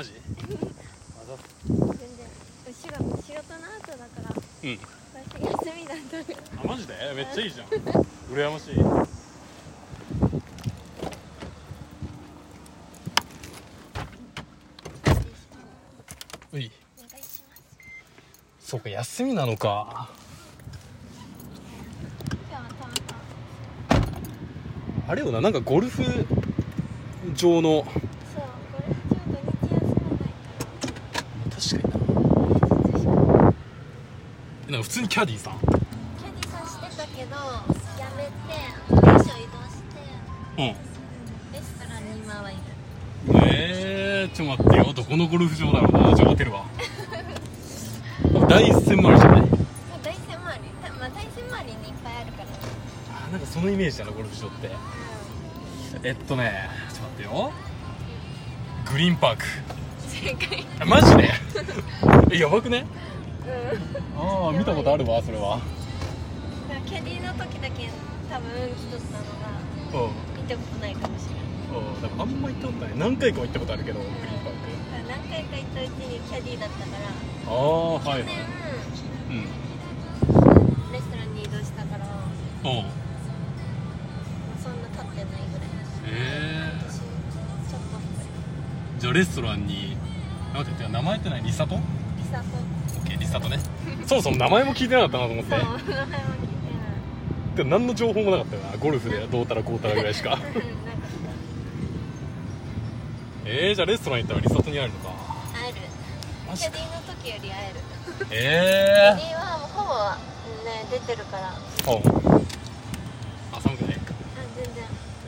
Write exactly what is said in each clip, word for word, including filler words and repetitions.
マジ全然仕事、仕事の後だからうん私休みだった。 あ、マジでめっちゃいいじゃん羨ましい。うい、 お願いします。 そうか、休みなのか。 今日はたまたまあれよな、なんかゴルフ場の、 そう、これちょっと土日休めない確かにから平日しかな、なんか普通にキャディーさん、 キャディさんしてたけどやめて場所移動してうん、 レストランに今はいる。 えー、ちょっと待ってよ、どこのゴルフ場だろうな。じゃあ当てるわ第一線回りじゃない？ まあ大山周り、たまあ大山周りにいっぱいあるから。 あ、なんかそのイメージだな、ゴルフ場って。えっとね、ちょっと待ってよ、グリーンパーク。 正解。 あ、マジでえ、やばくね？ うん。 ああ、見たことあるわ、それは。 だからキャディの時だけ多分来とったのがうん、 見たことないかもしれない。 うん、でもあんま行ったことない。何回かは行ったことあるけど、グリーンパーク。 何回か行ったうちにキャディだったからああ、はいはい。 去年うん。 レストランに移動したからうん。 そんな経ってないぐらい。 え私ちょっとー、じゃあレストランに、なんて言った名前ってない？リサト？オリサとッケー、リサトね。そもそも名前も聞いてなかったなと思って。 そう名前も聞いてない。 でも何の情報もなかったよな。ゴルフでどうたらこうたらぐらいしか。 なんかえー、じゃあレストラン行ったらリサトに会えるのか。 会える。 マジか。 キャディの時より会える。 えキャディはもうほぼね出てるから。あー。うん。あ、寒くない？ 全然。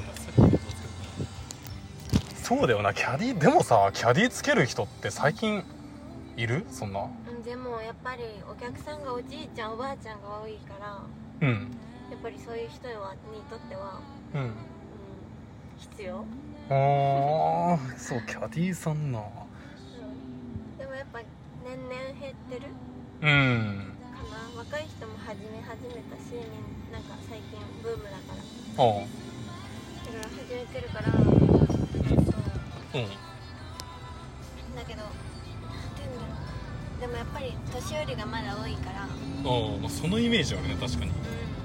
そうだよな、キャディでもさ、キャディつける人って最近いる？そんな。 うんでもやっぱりお客さんがおじいちゃんおばあちゃんが多いからうんやっぱりそういう人はにとっては、 うん。 うん、必要。 ああ、そう、キャディさんな。 うんでもやっぱ年々減ってるうんかな。若い人も始め始めたし、なんか最近ブームだからあだから始めてるから、 あ、 そううんだけどなんていうんだろう、でもやっぱり年寄りがまだ多いから、 ああ、まあ、そのイメージあるね、確かに。 う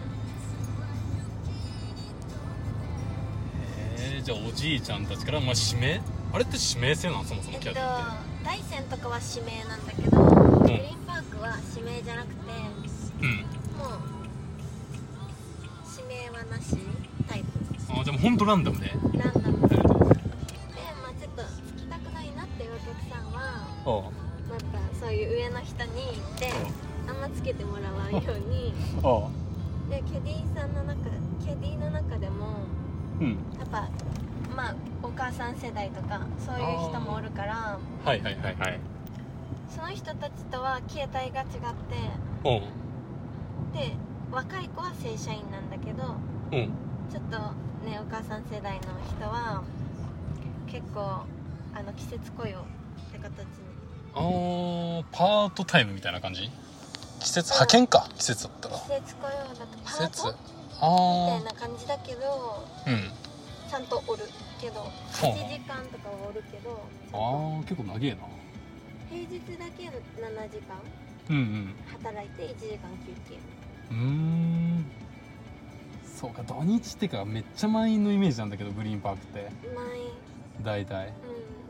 えー、じゃあおじいちゃんたちから、まあ、指名、あれって指名制なの、そもそん、えっともキャディって。 大山とかは指名なんだけど、グリーンパークは指名じゃなくてうん。 もう指名はなしタイプ。 ああ、じゃあもうほんとランダムで。 ランダムで、 えーとまあちょっとつきたくないなっていうお客さんはあまたそういう上の人に行ってあんまつけてもらわんようにあ、ああ、 でキャディーさんの中キャディーの中でもうん。 やっぱまあお母さん世代とかそういう人もおるからはいはいはいはい。 その人たちとは形態が違ってうんで若い子は正社員なんだけどうんちょっとねお母さん世代の人は結構あの季節雇用って形に。 あー、パートタイムみたいな感じ？季節派遣か、季節だったら。 季節雇用だとパー季節トみあたいな感じだけどー、うん。 ちゃんとおるけどはちじかんとかはおるけどちゃんとあー、結構長えな。 平日だけななじかんうんうん働いていちじかん休憩。 うーん、そうか、土日ってかめっちゃ満員のイメージなんだけど、グリーンパークって満員。 大体。 うん大体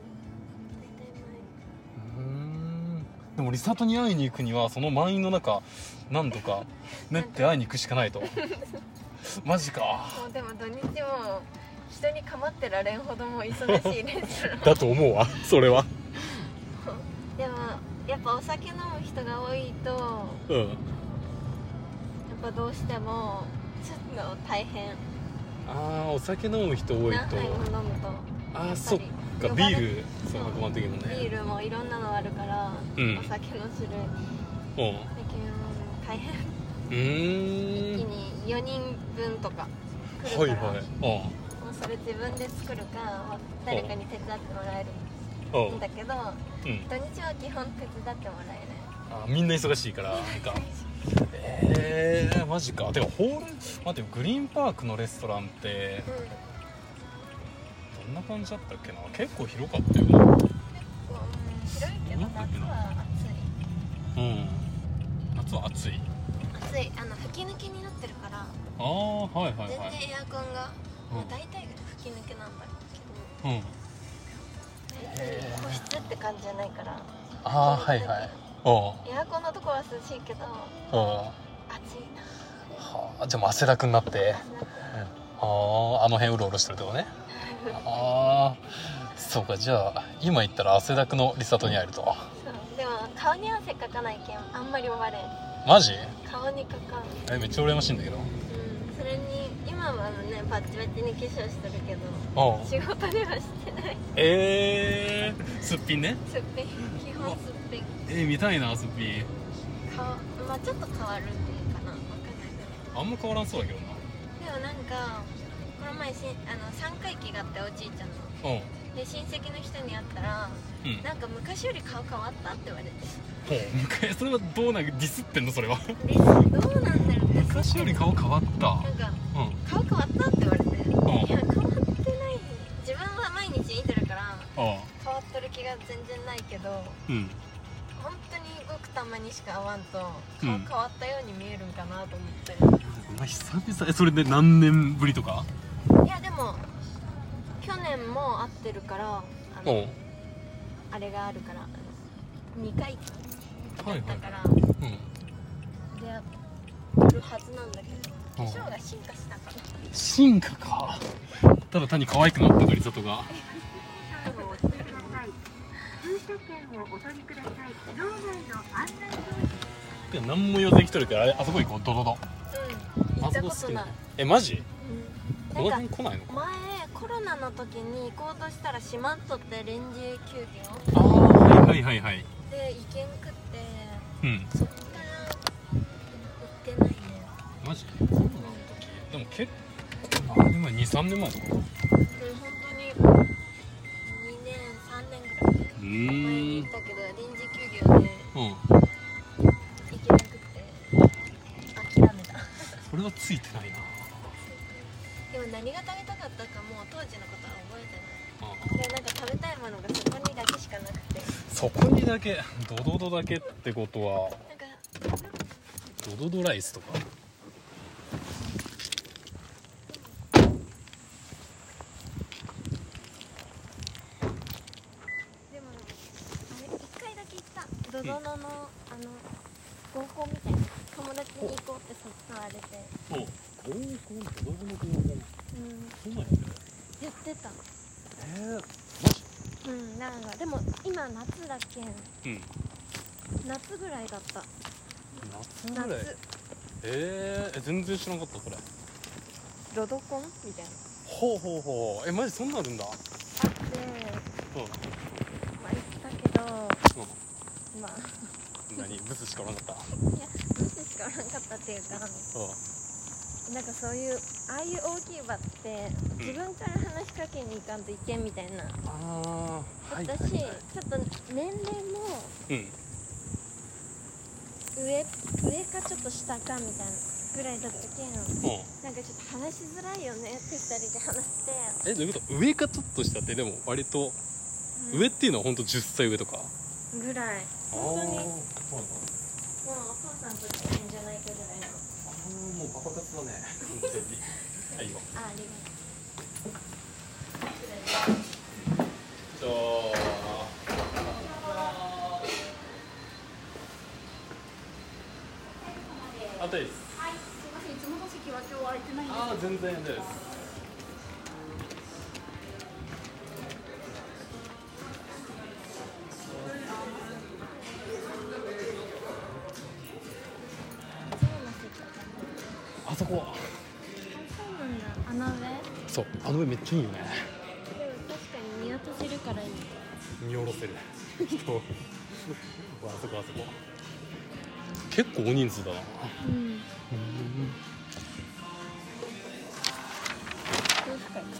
うーん、でもリサトに会いに行くにはその満員の中何度か練って会いに行くしかないと。マジか。 満員。もうでも土日も人に構ってられんほどもう忙しいレストランだと思うわ、それは。 でもやっぱお酒飲む人が多いとうん。 やっぱどうしてもちょっと大変。 あー、お酒飲む人多いと。 何杯も飲むとあー、 やっぱりそっか、ビール、そう、ひゃくまん的にもね。 ビールもいろんなのあるから、 うんお酒の種類うん。 だけど大変。 うーん。 一気によにんぶんとか来るから、 はいはい。 もうそれ自分で作るか誰かに手伝ってもらえうん。うん。 るんだけどうん。 土日は基本手伝ってもらえあ、みんな忙しいからなんか。えー、マジか。でもホール、待ってよ、グリーンパークのレストランってない。うんどんな感じだったっけな。結構広かったよな。 もううん。夏は暑い。 暑い。あの吹き抜けになってるから、 ああ、はいはいはい。 全然エアコンが、 うんもう大体が吹き抜けなんだけうん。 ど、大体個室って感じじゃないから。 ああ、はいはい。おう。 エアコンのとこは涼しいけど、 おう。 暑いな。 はあ、じゃあもう汗だくになって。ああ、あの辺うろうろしてるってことね。ああ、そうか。じゃあ今言ったら汗だくのリサトに会えると。 そうでも顔に汗かかないけんあんまり終われん。 マジ？ 顔にかかん。 え、めっちゃ羨ましいんだけど。 うん、それに今はねバッチバチに化粧してるけど、 おう。 仕事ではしてない。 えー、すっぴんね。 すっぴん、基本すっぴん。 えー、見たいな、すっぴん。 顔、まあちょっと変わるっていうかな、わかんないけど。 あんま変わらんそうだけどな。 でもなんかこの前しあのさんかい忌があって、おじいちゃんのうん。 で親戚の人に会ったら、 うん。 なんか昔より顔変わったって言われて。 ほう、昔それはどうなんかディスってんのそれは。 でどうなんだろうって。 昔より顔変わった。 なんかうん。 顔変わったって言われて、いやん変わってない。自分は毎日見てるからああ。 変わってる気が全然ないけど、 うん。 本当にごくたまにしか会わんと顔うん変わったように見えるんかなと思って、 まあ久々。え、それで何年ぶりとか？ いやでも去年も会ってるから、あおう。 のあれがあるから、あのにかいだったからうん。 出会るはずなんだけど、 うん化粧が進化したから。 進化か。ただ単に可愛くなったか、リサトが。でも何も言わずに来とるけど、あれ、あそこ行こう、ドドド。 うん、行ったことない。 え、マジ？ うん、 このなんか辺来ないの？ 前コロナの時に行こうとしたら閉まっとって、臨時休業ああ、はいはいはいはい。 で行けんくって、 うん。 そっから行ってないね。 マジ？コロナの時。でも結構、あ、でもに、さんねんまえとか。 うん、本当ににねんさんねんぐらい前うーん。 に行ったけど、臨時休業でうん。 行けなくて諦めた。 それはついてないな。 でも何が食べたかったかもう当時のことは覚えてない。 あでなんか食べたいものがそこにだけしかなくて、 そこにだけ、ドドドだけってことは、 なんかドドドライスとか。 でもあれいっかいだけ行った。ドドドの、あの合コンみたいな、友達に行こうって誘われて、 うん。合コン、ドドドの合コン。 うん、 そうなんやね。 やってた。 えー、マジ？ うん、なんかでも今夏だけん、 うん。 夏ぐらいだった。 夏ぐらい。 夏えー、え、全然知らなかったそれ。 ドドコンみたいなほうほうほう。え、マジそんなんあるんだ。 あって、 うん。 まあ行ったけど、 うん。 まあ何？ブスしかおらなかった。 いや無視しかおらんかったっていうか、 うなんかそういうああいう大きい場って自分から話しかけに行かんといけんみたいな。 ん。ああ。はいはい私、 はい。 ちょっと年齢もうん。 上上かちょっと下かみたいなぐらいだったけん、 うん。 なんかちょっと話しづらいよねってふたりで話して、 え、どういうこと？上かちょっと下ってでも割と、 うん、 上っていうのはほんとじゅっさい上とか。 ぐらい、本当にもうそうなんだ。 お父さんと近いんじゃないかぐらいの。 ああ、もうパパ活だね。完全に。はいよ。 あ、ありがじゃあ。あとです。 はい、すみません、いつもの席は今日は空いてないんです。 ああ、全然です。あそこ。 そうなんだ。あの上？ そう、あの上めっちゃいいよね。 でも確かに見渡せるからいい。 見下ろせる。人。わ、あそこあそこ。結構大人数だな。 うん。 うん。 夫婦会か。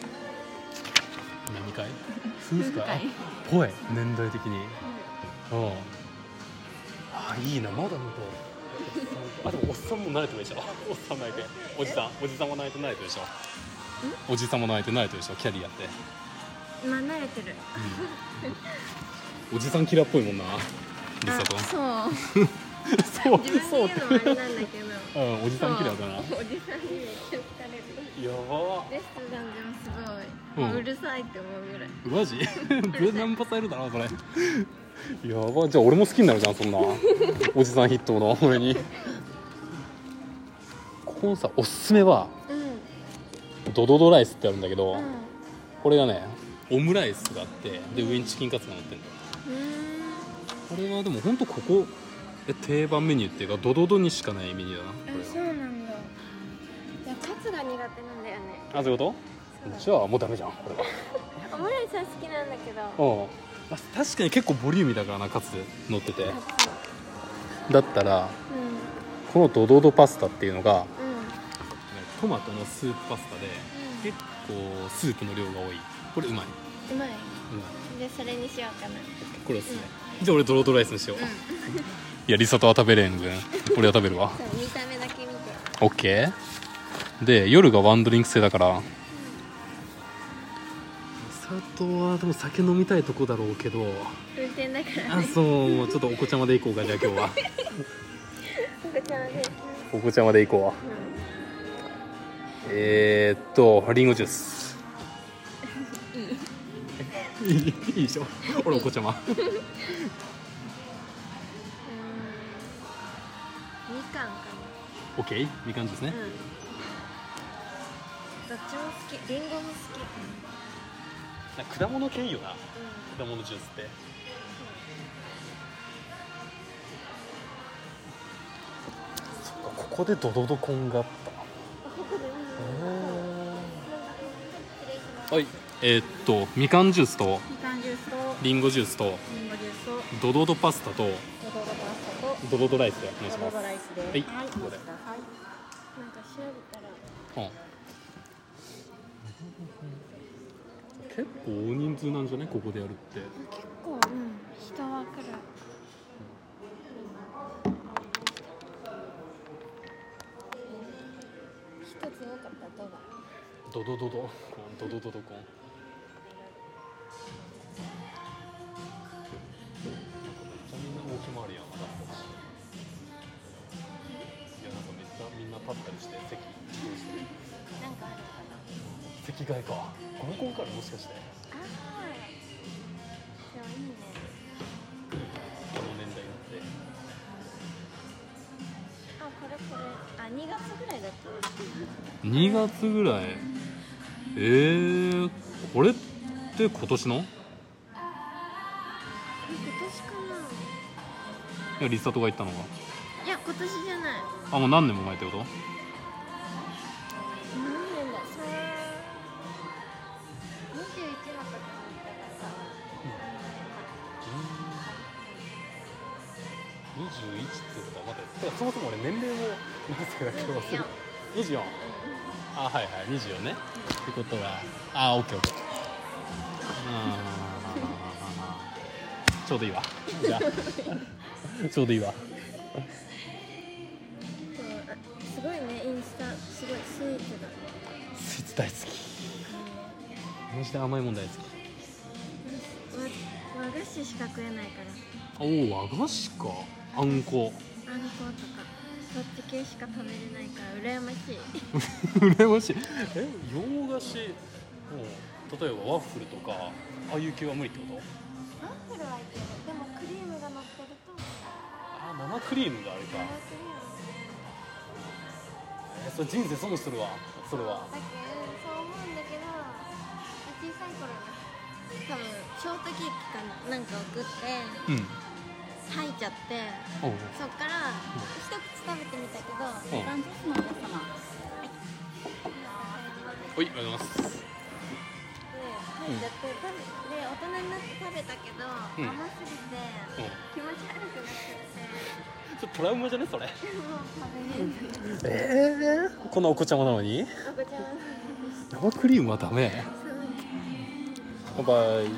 何会？夫婦会？ぽい、年代的に。うん。あ、いいな、まだなんか。あ、でもおっさんも慣れてるでしょ。おっさん慣れて。おじさん、おじさんも慣れて慣れてるでしょ。おじさんも慣れて慣れてるでしょ。キャリアって。 まあ慣れてる。 うん、おじさんキラーっぽいもんな。 リサと。 そうそう自分そうで言うのもあれなんだけどうんおじさんキラーだな。 そうおじさんにめっちゃ疲れる。 やばレストランでもすごい、 うんうるさいって思うぐらい。 マジ全然ナンパされるだろそれ。やばじゃあ俺も好きになるじゃんそんなおじさん筆頭の俺に。ここのさおすすめはうんドドドライスってあるんだけど、 うんこれがねオムライスがあってで上にチキンカツが乗ってるんだよ。 うこれはでもほんとここえ定番メニューっていうかドドドにしかないメニューだなこーんあそうれは。 なんだ。いやカツが苦手なんだよね。 あそういうことじゃあもうダメじゃんこれは。 オムライスは好きなんだけどうんあ確かに結構ボリューミーだからなカツ乗ってて。 カツだったらうんこのドドドパスタっていうのがうんトマトのスープパスタで結構スープの量が多い。これうまい、 うまい。 うまい。 でそれにしようかな。 これおすすめ、じゃあ俺ドロドロライスにしよう、いやリサとは食べれん分俺は食べるわ。 そう見た目だけ見て。 オッケーで夜がワンドリンク制だから佐藤はでも酒飲みたいとこだろうけど運転だからあね。 そうちょっとお子ちゃまで行こうかじゃあ今日はお子ちゃまで。 お子ちゃまで行こう。えー、っとリンゴジュースいいいいでしょ俺お子ちゃまうん。みかんかオッケーみかんジュースねな。うん。どっちも好き。リンゴも好き。 なんか果物系いいよなう果物ジュースって。そっかここでドドドコンがあったん。ここで。失礼します。 はいえー、っとみかんジュースとみかんジュースとリンゴジュースとリンゴジュースとドドドパスタとドドドパスタとドドドライスでお願いします。 ドドドライスではいはいここでください。 なんか調べたら。 うん結構大人数なんじゃねここでやるって。 結構、うん、人は来る。一つ多かったドが。 ドドドドコンドドドドコン。めっちゃみんな動き回るやんまだ。いやなんかめっちゃみんな立ったりして席移動してる。 なんかあるかな。 席替えか合コンからもしかしてああ。でもいいね。 この年代になってあ、これこれ。あ、にがつぐらいだった。 にがつぐらい。えー、これって今年の？い今年かな。 やリサとが言ったのがいや、今年じゃない。 あもう何年も前ってこと？ 何年だ。さあ。にじゅういちの時に行ったからさ。 にじゅういちってことは待っててかそもそも俺年齢も何歳だっけ忘れにじゅうよんあはいはいにじゅうよんねってことはあオッケーオッケーあちょうどいいわじゃあちょうどいいわそうあすごいね、インスタすごいスイーツだ。 スイーツ大好きマジで甘いもん大好き。 わ和菓子しか食えないから。 おお和菓子かあんこあんことかそっち系しか食べれないから羨ましい。 羨ましいえ洋菓子もう例えばワッフルとかああいう系は無理ってこと？ ワッフルはいける。でもクリームが乗ってるとあ生クリームがあるか生クリームえそれ人生損するわそれは。 だけどそう思うんだけど小さい頃に多分ショートケーキかなんか送ってうん吐いちゃっておうそっから一口食べてみたけどおうみかんジュースのお客様。 はいありがとうございますで吐いちゃって食べで大人になって食べたけど、 うん甘すぎてうん気持ち悪くなっちゃってちょっとトラウマじゃねそれもう食べれない。 えー、こんなお子ちゃまなのにお子ちゃまなんです。 生クリームはダメそうバイバイ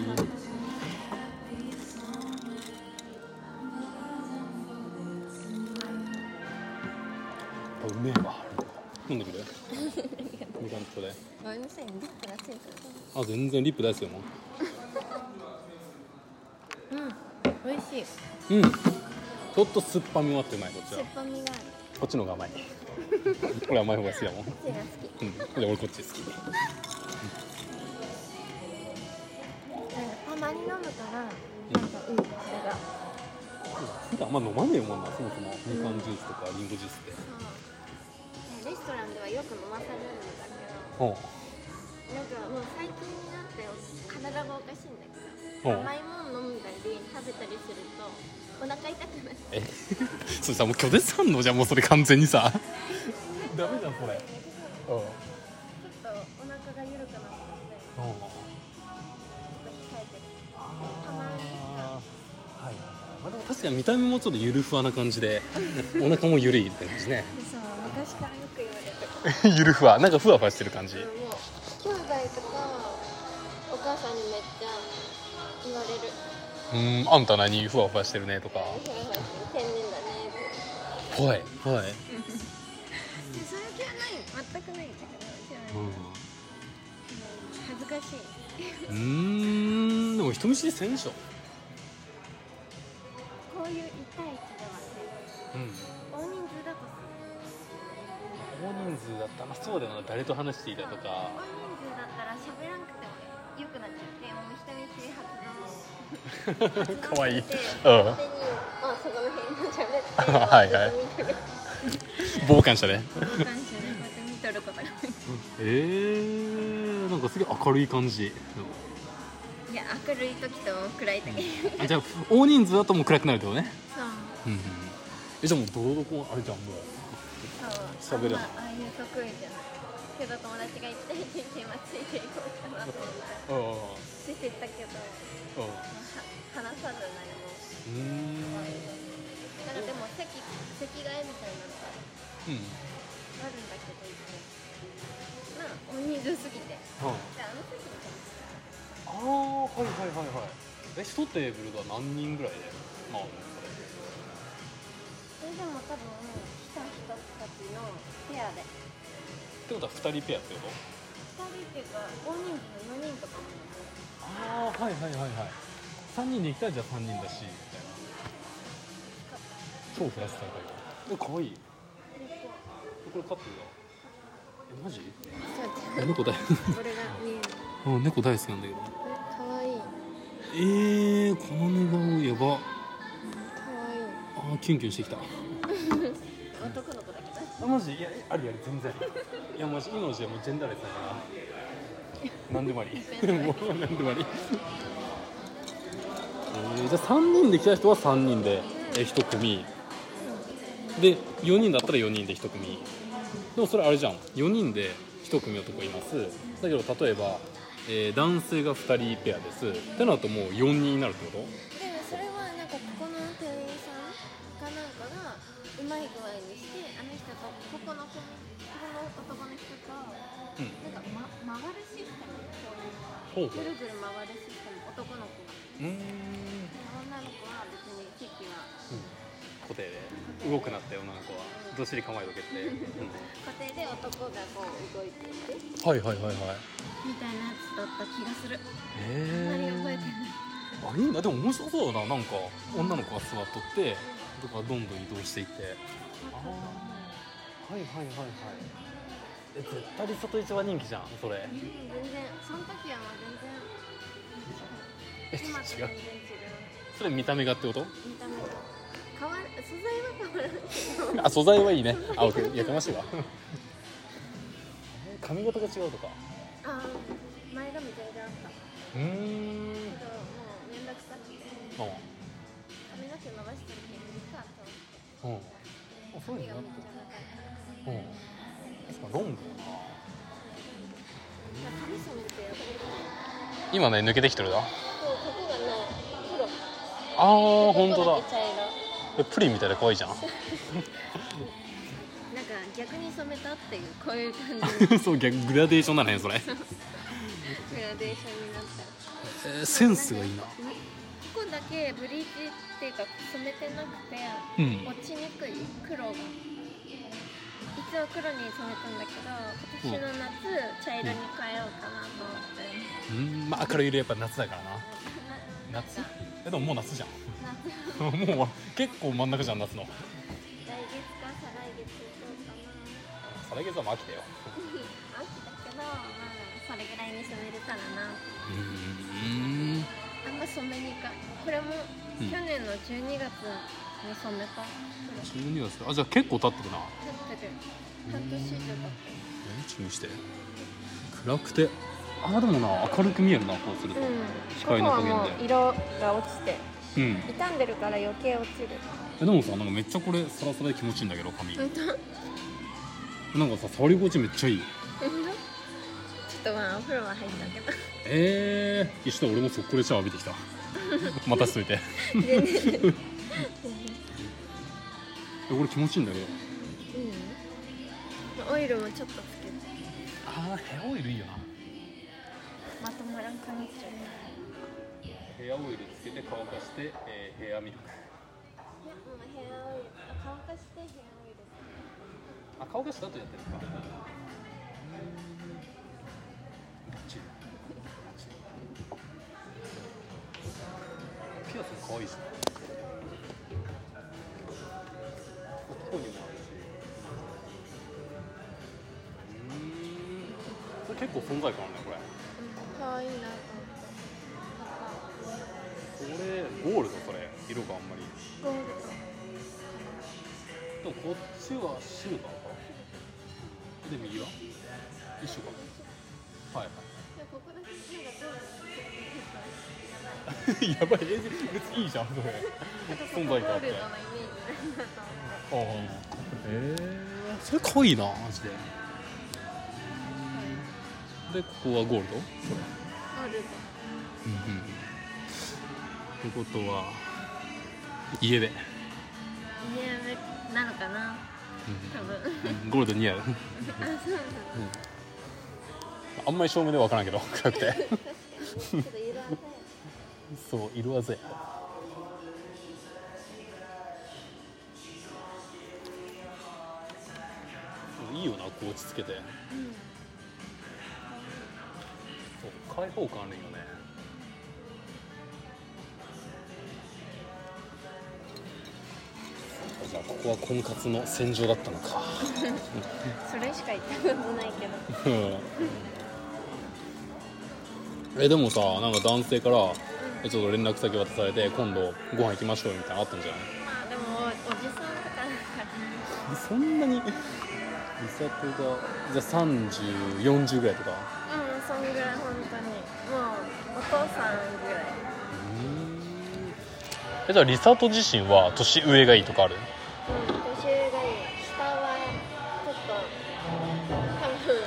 あうめえわ飲んでくれみかんとでごめんなさいね、リップがついてる。 あ全然リップ大好きだもんうん、美味しい。 うんちょっと酸っぱみもあってうまい。こっちは酸っぱみがある。 こっちの方が甘い俺甘い方が好きだもん。 こっちが好き。 うん、で俺こっち好き。 なんかたまに飲むからなんかうんこれが。 普段あんま飲まねえもんな、そもそもみかんジュースとかリンゴジュースって。 そうレストランではよく飲まされるんだけど、 うんなんかもう最近になって体がおかしいんだけど、 うん甘いもの飲んだり食べたりするとお腹痛くなってえそれさもう拒絶反応じゃん、もうそれ完全にさダメじゃんそれ。うんちょっとお腹が緩くなってちょっと控えてる。たまにはい、まあ、でも確かに見た目もちょっとゆるふわな感じでお腹もゆるいって感じねそう昔からよく言われる。 ゆるふわ、なんかふわふわしてる感じ。 もう兄弟とかお母さんにめっちゃ言われる。 うーん、あんた何ふわふわしてるねとか。 天然だねって。 ぽいぽい。 でそういう気はない、全くないんだけど、 うん、 恥ずかしい。 うーん、でも人見知りせんでしょ。 こういう痛い気ではうん、 ね、大人数だとさ、 大人数だったらそうだよな、誰と話していたとか。 大人数だったら喋らなくても良くなっちゃって、もう人見知り発動かわいい。うん。 勝手にあそこの辺に喋ってはいはい傍観者ね。 傍観者でこうやって見とることがえー、なんかすげえ明るい感じ。 いや明るい時と暗い時、 あ、じゃあ大人数だともう暗くなるってことね。 そううんうん。え、じゃあもうどうどこあれじゃんもう。 そう喋るあんまああいう得意じゃないけど、友達が行きたいって言って今ついていこうかなと思ってああ。 ついていったけど、 うん。 話さず何も。 うーん。 なんかでも席席替えみたいなのがうん。 あるんだけど、まあ大人数すぎて、 はじゃああの席にあ、ああ、はいはいはいはい。え、一テーブルが何人ぐらいで？まあ、 それでも多分来た人たちのペアでってことは二人ペアってこと？ ふたりっていうか大人数のよにんとかもいる。 ああ、はいはいはいはい。三人で行ったらじゃあ三人だしみたいな。超フラス大会だ。え、可愛い。これカップルだ。え、マジ？え、猫大。 これが見える。 うん、猫大好きなんだけど。 かわいい。 えー、この寝顔やば。 かわいい。 あー、キュンキュンしてきた。 男の子だけど。 あ、マジ？いや、ありあり全然。いや、マジ命はもうジェンダーレスだから。なんでもあり。もうなんでもあり。えー、じゃあさんにんで来た人はさんにんでえひと組。でよにんだったらよにんでひと組。でもそれあれじゃん、よにんでひと組男います。だけど例えば、えー、男性がふたりペアですってなるともうよにんになるってこと？ でもそれはなんかここの店員さんかなんかがうまい具合にして、あの人とここの子この男の人と、 うん、 なんか、ま、回るシステム、こういうほうほう。 ぐるぐる回るシステム、男の子が。 うーん、 女の子は別に席は固定で動くなって女の子はどっしり構えとけって、うん、 固定で男がこう動いていてはいはいはいはい。 みたいなやつだった気がする。 へあんまり覚えてない。 あ、いいな。でも面白そうだな。なんか女の子が座っとってとかどんどん移動していって。ああ、はいはいはいはい。え、絶対リソト一番人気じゃんそれ。 うん、全然その時はもう全然え、 今と全然違う。 違う。それ見た目がってこと？ 見た目と変わる、素材は変わらんけどあ、素材はいいね。あ、僕やかましいわ。髪型が違うとか。 あー、前髪全然あったうーん。 けど、もうめんどくさくてう髪の毛伸ばしてるけどいいかと思ってん。うん。あ、そういうの髪がめっちゃ長い。 うん。確かロングだな。 髪染めてやばい。 今ね抜けてきてるな。 そう、ここがね、黒。 ああ、本当だ。 ここだけ茶色。 え、プリンみたいで可愛いじゃん。 なんか逆に染めたっていう、こういう感じそう、逆グラデーションなのねそれ。 グラデーションになったら、 えー、センスがいいな。 ここだけブリーチっていうか染めてなくて、 うん。 落ちにくい黒が一応黒に染めたんだけど、今年の夏、茶色に変えようかなと思って。 うん、まあ明るい色やっぱ夏だからな。夏？ えでももう夏じゃん夏もう結構真ん中じゃん夏の。 来月か再来月行こうかな。 再来月はもう秋だよ。 秋だけど、まあそれぐらいに染めれたらな。 うーんあんま染めにか。これもうん去年のじゅうにがつに染めた。 じゅうにがつあじゃあ結構経ってるな。 経ってる。半年以上経ってる。 チンして暗くてあでもな明るく見えるなこうすると、 うん。 光の加減でここはもう色が落ちて、 うん傷んでるから余計落ちる。 えでもさなんかめっちゃこれサラサラで気持ちいいんだけど髪、 本当？ なんかさ触り心地めっちゃいい。 ちょっとまあお風呂は入ったけど。 えー、一緒に俺も速攻でシャワー浴びてきた待たしといて全然。 えこれ気持ちいいんだけど。 うん。オイルもちょっとつけて。 あーヘアオイルいいよな。 まとまらんくなっちゃう。 ヘアオイルつけて乾かして、えー、ヘアミルク。 いやもうヘアオイル、あ乾かしてヘアオイル。 あ乾かした後やってるのか。バッチリピアスも可愛いしな。ここにもあるし。うーんこれ結構存在感あるねこれ。 可愛いなとこれゴールドそれ色があんまり。 思って。ゴールでもこっちはシルバーか。で右は一緒か。はいはい。 ド。ここだけなんかゴールド。 やばい、え別にいいじゃんそれ。存在感あって。 ゴールドのイメージなんだと思って。 ああ。ええー、それ可愛いなマジで。でここはゴールド。 ゴールド。 うんうん。ってことは家で。 家なのかな。多分。 うん、ゴールド似合う。 あ、そうそう。 あんまり照明では分からんけど暗くて。 確かに。ちょっと色鮮やか。 そう色鮮や。いいよなこう落ち着けて。 うん。 そう開放感あるよね。じゃあここは婚活の戦場だったのか。 それしか言ったことないけど。 うんえでもさなんか男性からえちょっと連絡先渡されて今度ご飯行きましょうみたいなのあったんじゃない？ まあでもおじさんとかだからそんなに美里がじゃあさんじゅう、よんじゅうぐらいとか。 うんそんぐらい本当にもうお父さんぐらい。 えじゃあリサト自身は年上がいいとかある？ うん年上がいい。下はちょっと多分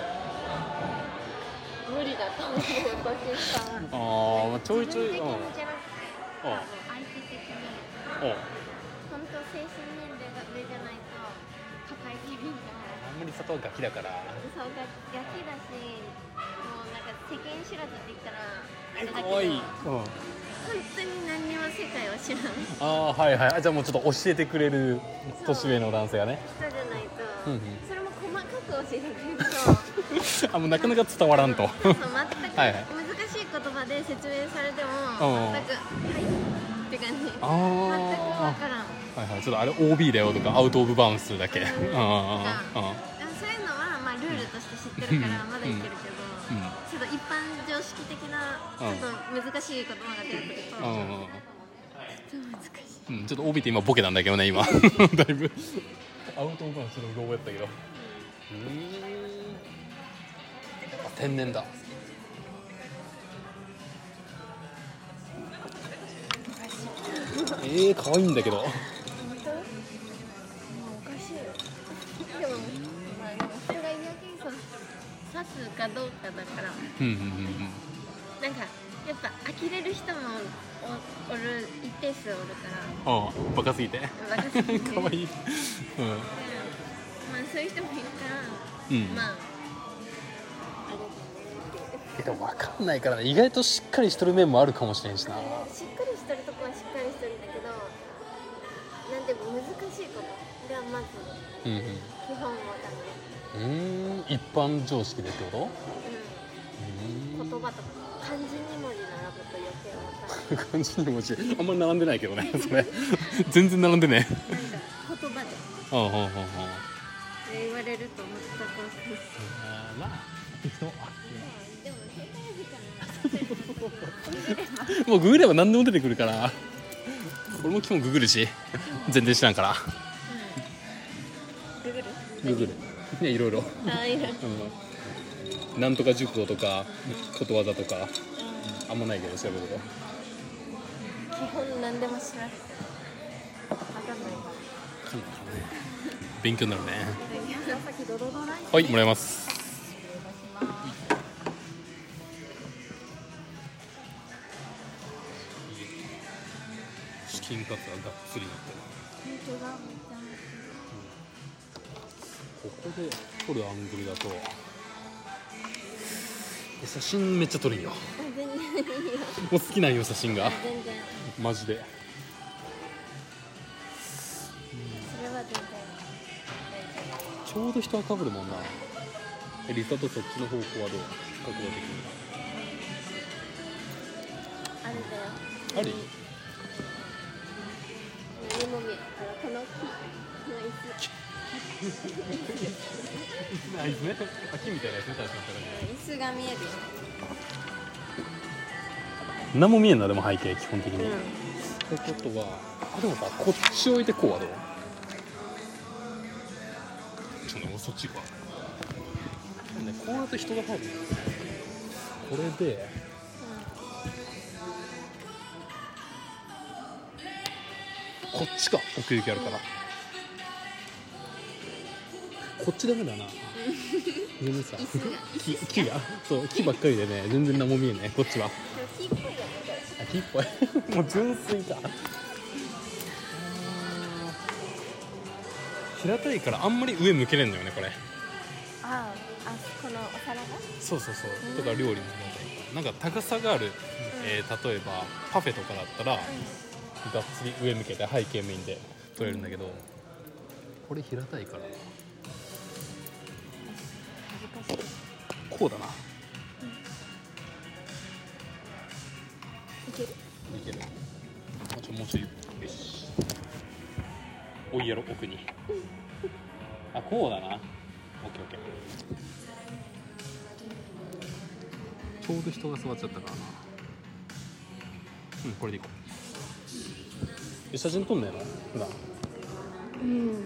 無理だと思う。年下はああちょいちょいうんうん自分的にじゃなくて多分相手的に本当精神年齢が上じゃないと抱えきれんから。 あんまり里はガキだから。 そうガガキだしもうなんか世間知らずって言ったらあれだけど可愛い。うん本当に何にも世界を知らない人ああはいはいあじゃあもうちょっと教えてくれる年上の男性がね。 じゃないと、 うんうんそれも細かく教えてくれるとあもうなかなか伝わらんと。 そう全く難はいはいしい言葉で説明されてもうん全くはいって感じ。全くあ分からん。 あはいはいちょっとあれ オービー だよとかアウトオブバウンスだけ。うんうんうんうんそういうのはまあルールとして知ってるからまだいけるけど、 うんちょっと一般常識的なちょっと難しい言葉が出てくると、ちょっうんうんと難しい。 うんちょっと オービー って今ボケなんだけどね今だいぶアウトオブバウンスのロゴやったけど。うーんあ天然だ。えー、可愛いんだけど。 本当？もうおかしいよ。でも、まあでも人がイヤケースを刺すかどうかだから、 うんうんうんうんなんかやっぱ呆れる人もおおる一定数おるから。 ああバカすぎてバカすぎて可愛い。うんまあそういう人もいるから、 うんまああれでも分かんないからね意外としっかりしとる面もあるかもしれんしな。 しっかりしてるとこはしっかりしてるんだけど、なんでも難しいことがまずうんうん基本はダメ。 うーん一般常識でってこと？ うん、言葉とか漢字に文字並ぶと余計わかる。 漢字に文字あんまり並んでないけどねそれ全然並んでねなんか言葉でああはあはあは言われると全くあまあでも世界時間もうググれば何でも出てくるから俺も基本ググるし全然知らんからググるググるねいろいろ、 あいるうん、なんとか熟語とかことわざとかあんまないけど調べると基本何でも知らない分かんない勉強になるね紫ドロドライスはいもらいますチキンカツはがっつりなってる本当だここで撮るアングルだと写真めっちゃ撮るんよ全然いいよもう好きなんよ写真が全然マジでそれは全然ちょうど人はかぶるもんなえリサとそっちの方向はどう角度的にあれだよあり上も見えるこの木の椅子あいつね秋みたいなやつね確かに椅子が見えるよ何も見えんなでも背景基本的に、 うんってことはあでもさこっち置いてこうはどうちょっとそっち行くわ、ね、こうやって人が入るこれでこっちか奥行きあるからこっちダメだな全然さ木木がそう木ばっかりでね全然何も見えないこっちは木っぽいよねあ木っぽいもう純粋か平たいからあんまり上向けれんのよねこれああこのお皿がそうそうそうとか料理もなんか高さがある、うんえー、例えばパフェとかだったら、うん、がっつり上向けて背景メインで撮れるんだけど、うん、これ平たいから難しいこうだな、 うん、いけるいけるあちょもうちょいよしおいやろ奥にあこうだなオッケーオッケーちょうど人が座っちゃったからなうんこれでいこう写真撮んねえの普段うん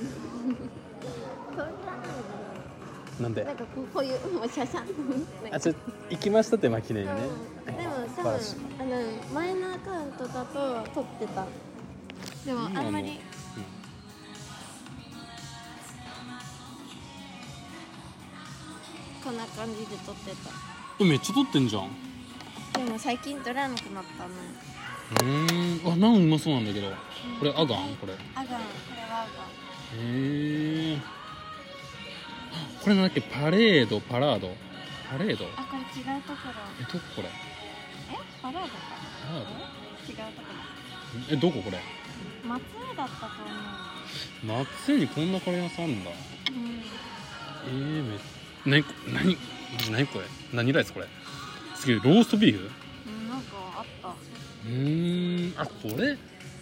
なんでなんかこういうもうシャシャンあちょ行きましたってまあ記念にね、 うん、でも多分あの前のアカウントだと撮ってたでもあんまり、うん、こんな感じで撮ってたえめっちゃ撮ってんじゃんでも最近撮らなくなったのうーんあナンうまそうなんだけど、うん、これアガンこれアガンこれはアガンへえこれなんだっけパレードパラードパレードあこれ違うところえどここれえパラードかパラード違うところえどここれ松江だったと思う松江にこんなカレー屋さんあんだ、うん、えーめなに何何これ何ライスこれすげえローストビーフうんなんかあったうーんあこれ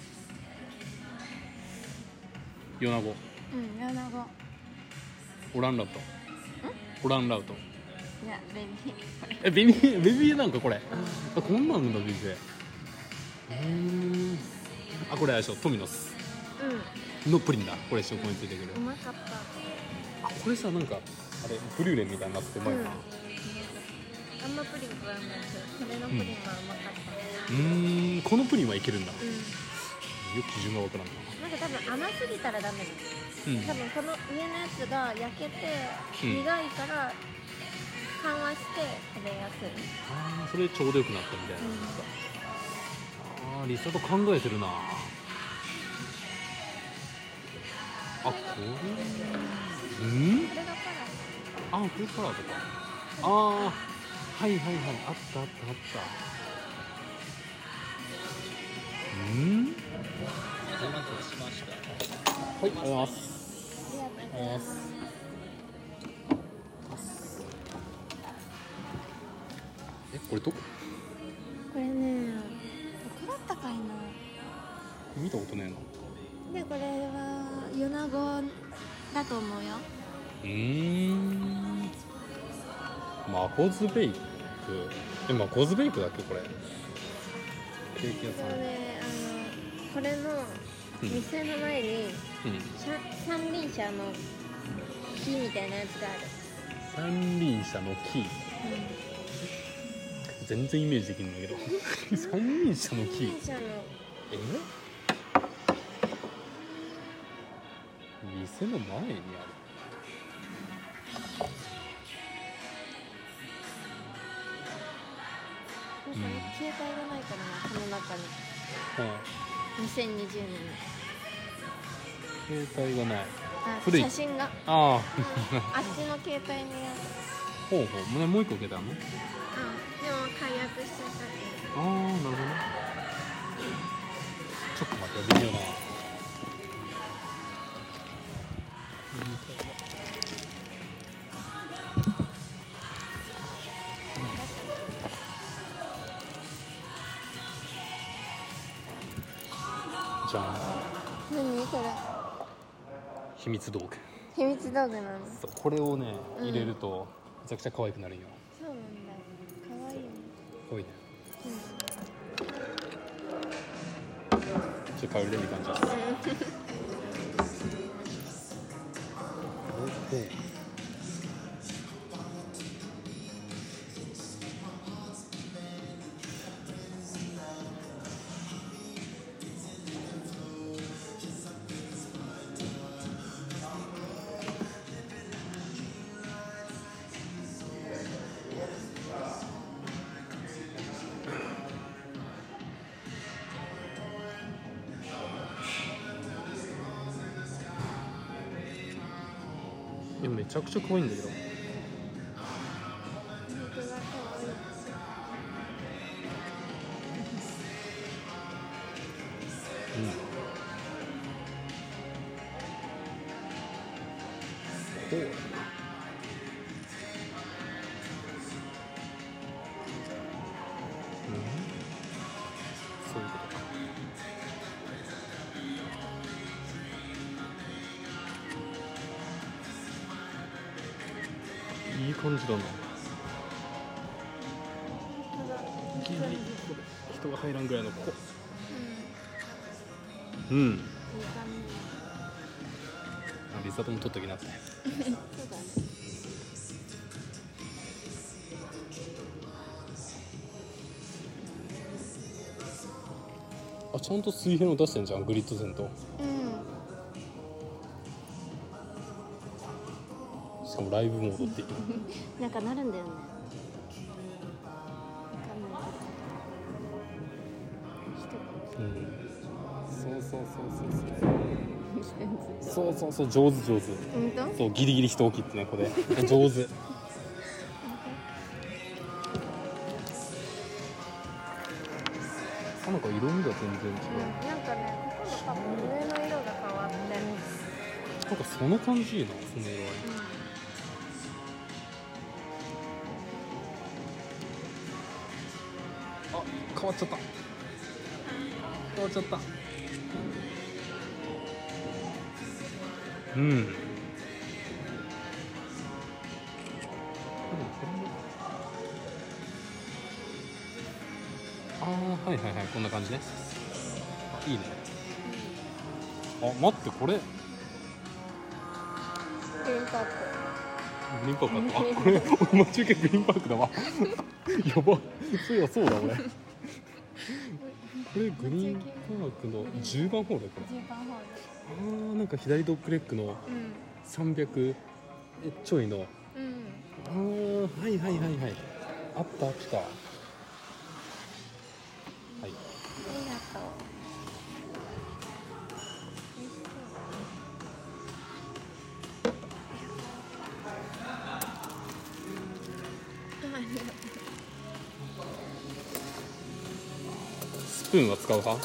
米子うん米子オランラウトオランラウトいやベビーこれえベビーベビーなんかこれあこんなんあるんだベビーうーんあこれあれでしょトミノスのプリンだこれ一緒ここについてくるうまかったあこれさなんかあれブリュレみたいになってうまいな、うん、 あんまプリン食わないけどこれのプリンはうまかった、 うん、うーんこのプリンはいけるんだ、うん、よく基準がわからんななんか多分甘すぎたらダメです、うん、多分この上のやつが焼けて苦いから緩和して食べやすい、うん、 ああそれちょうどよくなったみたいな、うん、ああリサと考えてるなあこれうんこれがパラあこれパラーとかああはいはいはいあったあったあったうんお待たせしましたはいありがとうございますありがとうございますえこれどここれね唐見たことねえな。 でこれは米子だと思うよ。 うーん、マコズベイク。え、マコズベイクだっけこれ。ケーキ屋さん。 そうね、あのこれの店の前に、 うん、 三輪車の木みたいなやつがある。 三輪車の木、うん、全然イメージできるんだけど三輪車の木、 三輪車のえ店の前にある。 うん、携帯がないからな、この中に。 うん、 にせんにじゅうねん携帯がない。 あ、 古い写真が。 あああっちの携帯にある。 ほうほう、もう一個携帯あるの？ うん、でも解約しちゃったけど。 ああ、なるほどね。ちょっと待って、微妙な。じゃあ何これ？ 秘密道具。 秘密道具なの？ そう、これをね、 うん入れるとめちゃくちゃ可愛くなるんよ。 そうなんだ。可愛いね。 可愛いね。 うん、 ちょっと香りでみかんじゃん。これでいや、めちゃくちゃ可愛いんだけど。 本当だ、可愛い。 うん。ほう。うん。そういうことか。いい感じだな。ギリギリ人が入らんぐらいのここ。うん。 いい感あ、リザートも取っときなって。 じ。そうだね。 あ、ちゃんと水平を出してんじゃん、グリッド線と。 うん。 しかもライブモードっていう。 なんかなるんだよね。 うん。そうそうそうそうそう。そうそうそう、上手上手。 本当？ そう、ギリギリ人置きってね、これ上手。なんか色味が全然違う。 うん、なんかね、ここの多分上の色が変わって。 なんかその感じいいな、その色合い。あ、変わっちゃった。変わっちゃった。うん。ああ、はいはいはい、こんな感じね。あ、いいね。あ、待って、これグリーンパーク。 グリーンパークあった。あ、これ俺待ち受けグリーンパークだわ。やば。そういや、そうだ俺。これグリーンパークのじゅうばんホールこれ。 じゅうばんホール。 ああ、なんか左ドッグレッグのうん。 さんびゃくちょいの。 うん。 ああ、はいはいはいはい。あったあった。はい。 ありがとう。ありがとう。 スプーンは使う派？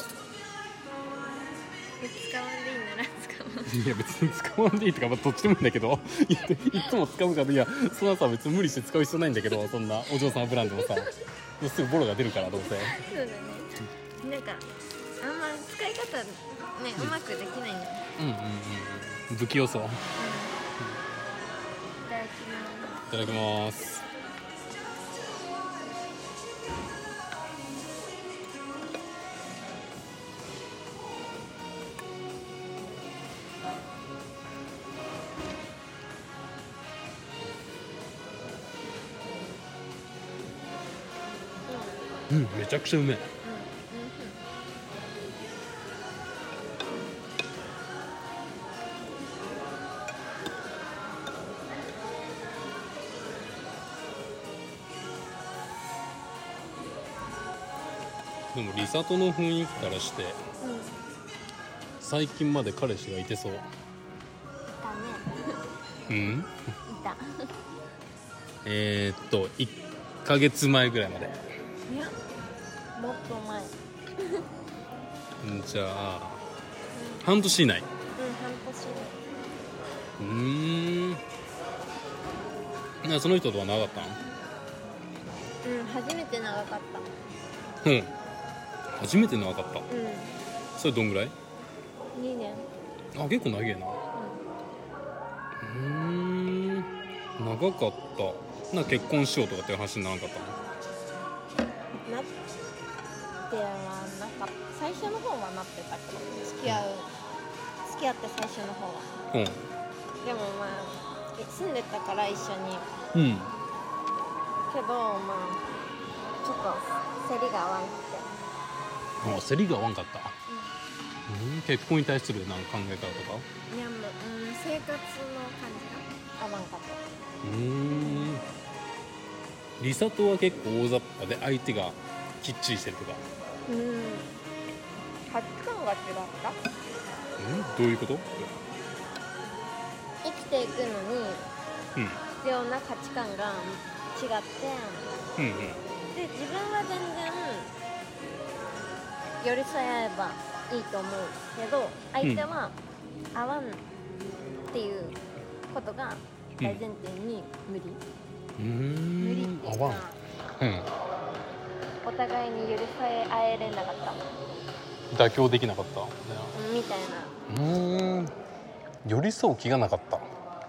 使わんでいいなら使わん。 いや別に使わんでいいとか、まあ、どっちでもいいんだけどいやいつも使うから、いやそんなさ別に無理して使う必要ないんだけど、そんなお嬢様ブランドもさすぐボロが出るからどうせ。 そうだね。なんかあんま使使い方ねうまくできないんだよ。 うんうんうんうん不器用そう。いいただきます。 ただきます。うんめちゃくちゃうめえ。でもリサトの雰囲気からしてうん、 最近まで彼氏がいてそう。 いたね。 うんいた。 えー、っといっかげつまえぐらいまで。 いや、もっと前。 んじゃあ半年以内。 うん、半うーんなその人とは長かったの？ 年。うん、初めて長かった。 うん初めて長かった。 うそれどんぐらい？ ん、にねん。 あ結構長いな。うーん長かった。な結婚しようとかっていう話にならなかったの？ なってはなかった。最初の方はなってたけど、付き合う付き合って最初の方は。 うんでもまあえ住んでたから一緒に。 うんけどまあちょっと競りが合わんくて。 あ競りが合わんかった。うん結婚に対するなんか考え方とか。 いやもう、うん、生活の感じが合わんかった。 うーんリサトは結構大雑把で相手がきっちりしてるとか。 うん価値観が違ったうんどういうこと？ 生きていくのにうん必要な価値観が違って、 うんうんで自分は全然寄り添え合えばいいと思うけど相手は合わんっていうことが大前提に無理、 うー無理っていうかん合わん。うんお互いに寄り添え合えれなかった妥協できなかったみたいな。 うーん寄り添う気がなかった。 うん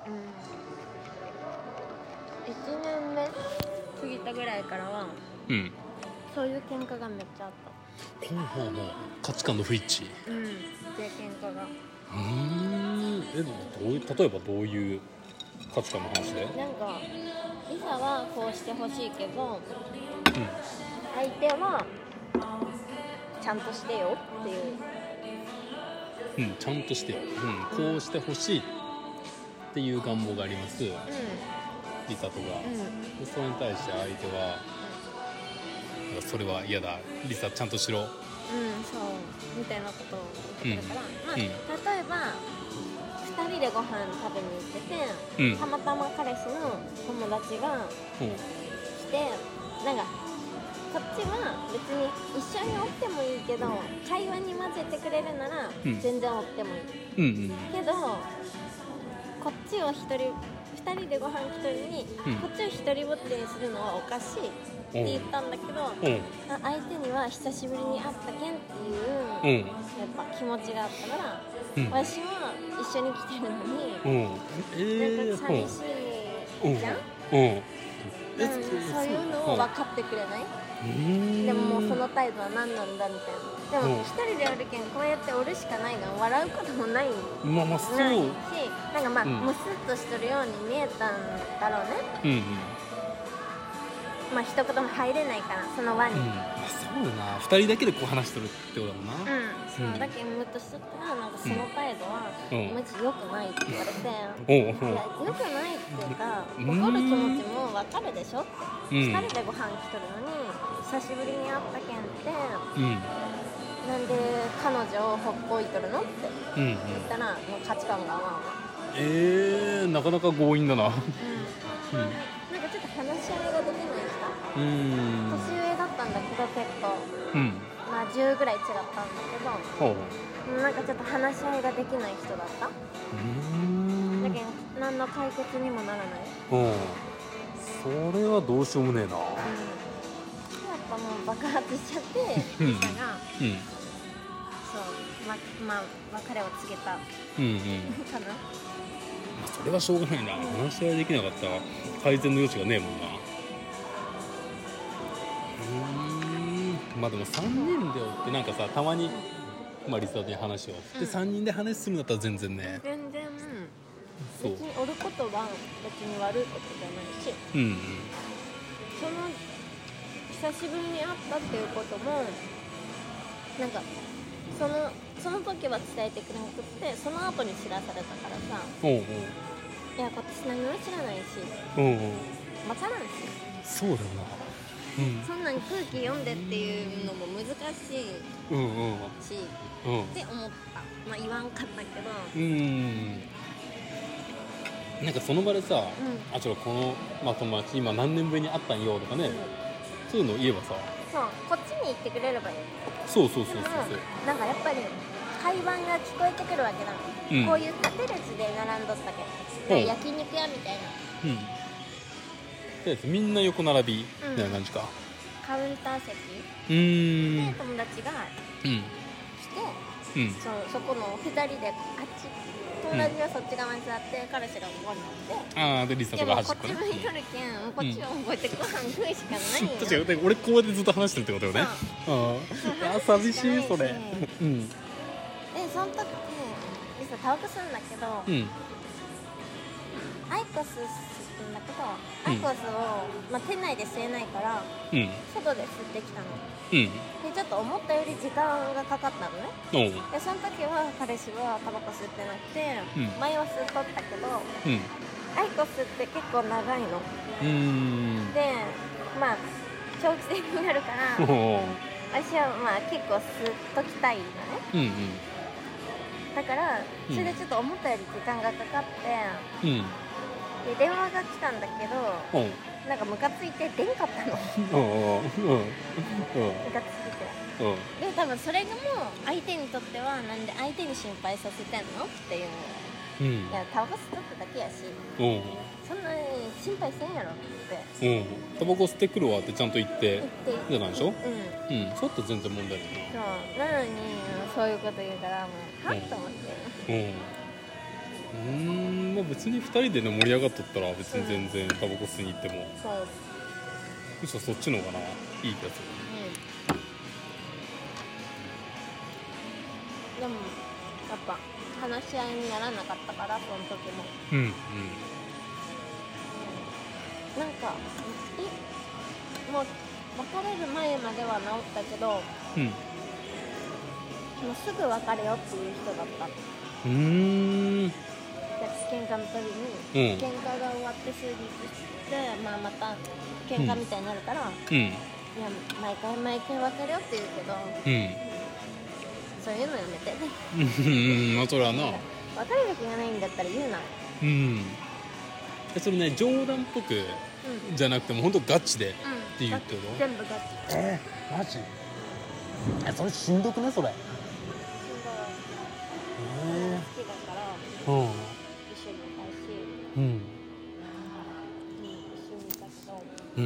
いちねんめ過ぎたぐらいからはうんそういう喧嘩がめっちゃあっほうほうほう価値観の不一致。 た。うんで喧嘩がうーんえどういう例えばどういう価値観の話で？ なんかリサはこうしてほしいけどう相手はちゃんとしてよっていう。 ん、うん、ちゃんとしてよ、うん、こうしてほしいっていう願望がありますリうサトが、 んうんでそれに対して相手はそれは嫌だリサちゃんとしろ。 うんそうみたいなことを言ってるから、まあ、 うん例えばふたりでご飯食べに行ってて、 うんたまたま彼氏の友達がうん来てなんかこっちは別に一緒におってもいいけど会話に混ぜてくれるならうん全然おってもいい、 うんうんけどこっちを一人ふたりでご飯来たのに、 うんこっちを一人ぼっちにするのはおかしいって言ったんだけど、 うんあ相手には久しぶりに会ったけんっていう、 うんやっぱ気持ちがあったから、 うん私は一緒に来てるのに、 うんえー、 なんか寂しうんいじゃん、 うんうん、そういうのを分かってくれない、 うんでももうその態度は何なんだみたいな。でもうん一人でおるけんこうやっておるしかないの、笑うこともないまあまあそうないし、なんかまあ、 うんムスッとしとるように見えたんだろうね。 うんうんまあ一言も入れないからその輪に、 うん、まあ、そうだなふたりだけでこう話してるってことだもんな。 うん、そう、 うんだけどムッとしとったらなんかその態度は、 うんマジ良くないって言われて、 おうおういや良くないっていうかうん怒る気持ちも分かるでしょって、 うんふたりでご飯来とるのに久しぶりに会ったけんってうんなんで彼女をほっぽいとるのってうんうん言ったら、もう価値観が合わんわ。 えー、なかなか強引だな。うんうん、なんかちょっと話し合いができない人、 うーん年上だったんだけど結構うんまあじゅうぐらい違ったんだけど、 ほうほうなんかちょっと話し合いができない人だった。 うーんだけど何の解決にもならない。 うんそれはどうしようもねえな。 うん、やっぱもう爆発しちゃってうんリサがうんそうままあ別れを告げたうんうんかな。 まあそれはしょうがないな。話し合いできなかったら改善の余地がねえもんな。うーんまあでもさんにんでおってなんかさたまにまあリサートに話をで、うん、さんにんで話するんだったら全然ね全然そう別におることは別に悪いことじゃないし、 うんうん、 その久しぶりに会ったっていうこともなんかそのその時は伝えてくれなくってその後に知らされたからさ、 おうおういやこっち何も知らないし、 おうおうわからんし、 そうだよな、うん、 そんなん空気読んでっていうのも難しいし、 うんうんうん、 って思った。まあ言わんかったけど、 うんなんかその場でさ、うん、あちょっとこの、まあ、友達今何年ぶりに会ったんよとかね、うん、そういうのを言えばさ、 そうこっちに行ってくれればいい。 そうそうそうそうそう、 なんかやっぱり会話が聞こえてくるわけだ、うん、こういう縦列で並んどったけど、うん、焼肉屋みたいな、 うん、みんな横並びみたいな感じか、 うん、カウンター席うーんで友達が来て、うん、そ, そこのふたりであっち友達はそっち側に座って、うん、彼氏がここになって、 ああでリサとか走ってこっち向いとるけん、うん、こっちはこうやってご飯食いしかないよ、 確かに俺こうやってずっと話してるってことよね。ああ寂しいそれ、うん、でその時リサタバコ吸うんだけど、うん、アイコス吸うんだけど、アイコスを、まあ、店内で吸えないから、うん、外で吸ってきたの、うん、でちょっと思ったより時間がかかったのね、うん、でその時は彼氏はタバコ吸ってなくて、うん、前は吸っとったけど、うん、アイコスって結構長いの、うん、でまあ長期戦になるから私はまあ結構吸っときたいのね、うんうん、だからそれでちょっと思ったより時間がかかって、うん、で電話が来たんだけど、うん、なんかムカついて出んかったのムカついて、で多分それがもう相手にとってはなんで相手に心配させてんのっていう、うん、いやタバコ吸っとっただけやし、うん、そんなに心配せんやろって、うん、 タバコ吸ってくるわってちゃんと言ってじゃないでしょ、うん、うん、そうやったら全然問題ないそうなのにそういうこと言うからもうはっと思って、うんうーんまあ、別にふたりで、ね、盛り上がっとったら別に全然タバコ吸いに行っても、そうむしろそっちの方がないい気がする、 うん、でもやっぱ話し合いにならなかったからその時も、うんうん、なんかえもう別れる前までは治ったけど、うん、もうすぐ別れよっていう人だった。うーん喧嘩のたびに、うん、喧嘩が終わって数日して、まあ、また喧嘩みたいになるから、うん、いや毎回毎回別れよって言うけど、うん、そういうのやめてねうん、それはな別れる気がないんだったら言うな、 うん、それね冗談っぽくじゃなくても本当ガチでって言うけど、うん、 全部ガチえー、マジえそれしんどくねそれしんどい、 えー、好きだから、うんうん、うん、一緒にいたけど、うん、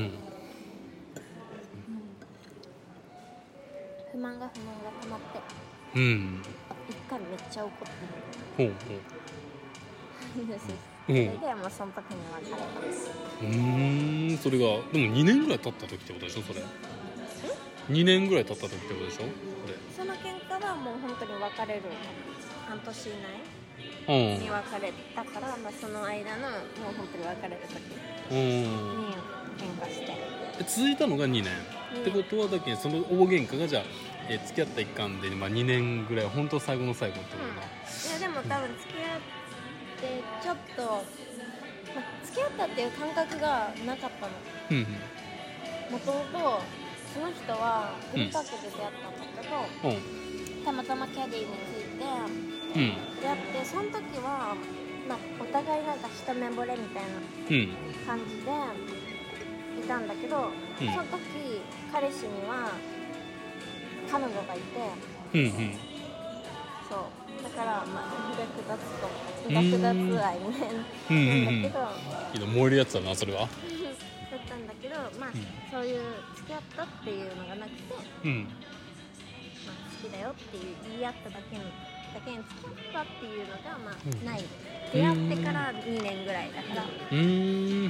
不満が不満が溜まって、うん、一回めっちゃ怒ってる、ほうほうそれでもうその時に別れた。 うーんそれがでもにねんぐらい経った時ってことでしょそれにねんぐらい経った時ってことでしょその喧嘩はもう本当に別れる半年以内に別れたから、まあ、その間のもう本当に別れる時に喧嘩して続いたのがにねん、うん、ってことはだけその大喧嘩がじゃあ、えー、付き合った一環で、まあ、にねんぐらい本当最後の最後ってことだ、 うん、いやでも多分付き合ってちょっと、まあ、付き合ったっていう感覚がなかったの、うんうん、もともとその人はグループワークで出会ったんだけど、うん、たまたまキャディーについて、うん、出会ってその時は、まあ、お互いなんか一目惚れみたいな感じでいたんだけど、うん、その時彼氏には彼女がいて、うんうん、そうだからまあ複雑と複雑愛みたいなんだけど、 けど燃えるやつだなそれはだったんだけど、まあ、うん、そういう付き合ったっていうのがなくて、うん、まあ、付ききだよっていう言い合っただけにだけに付き合ったっていうのがまあ、 うん、 ない。出会ってからにねんぐらいだから。 うーん。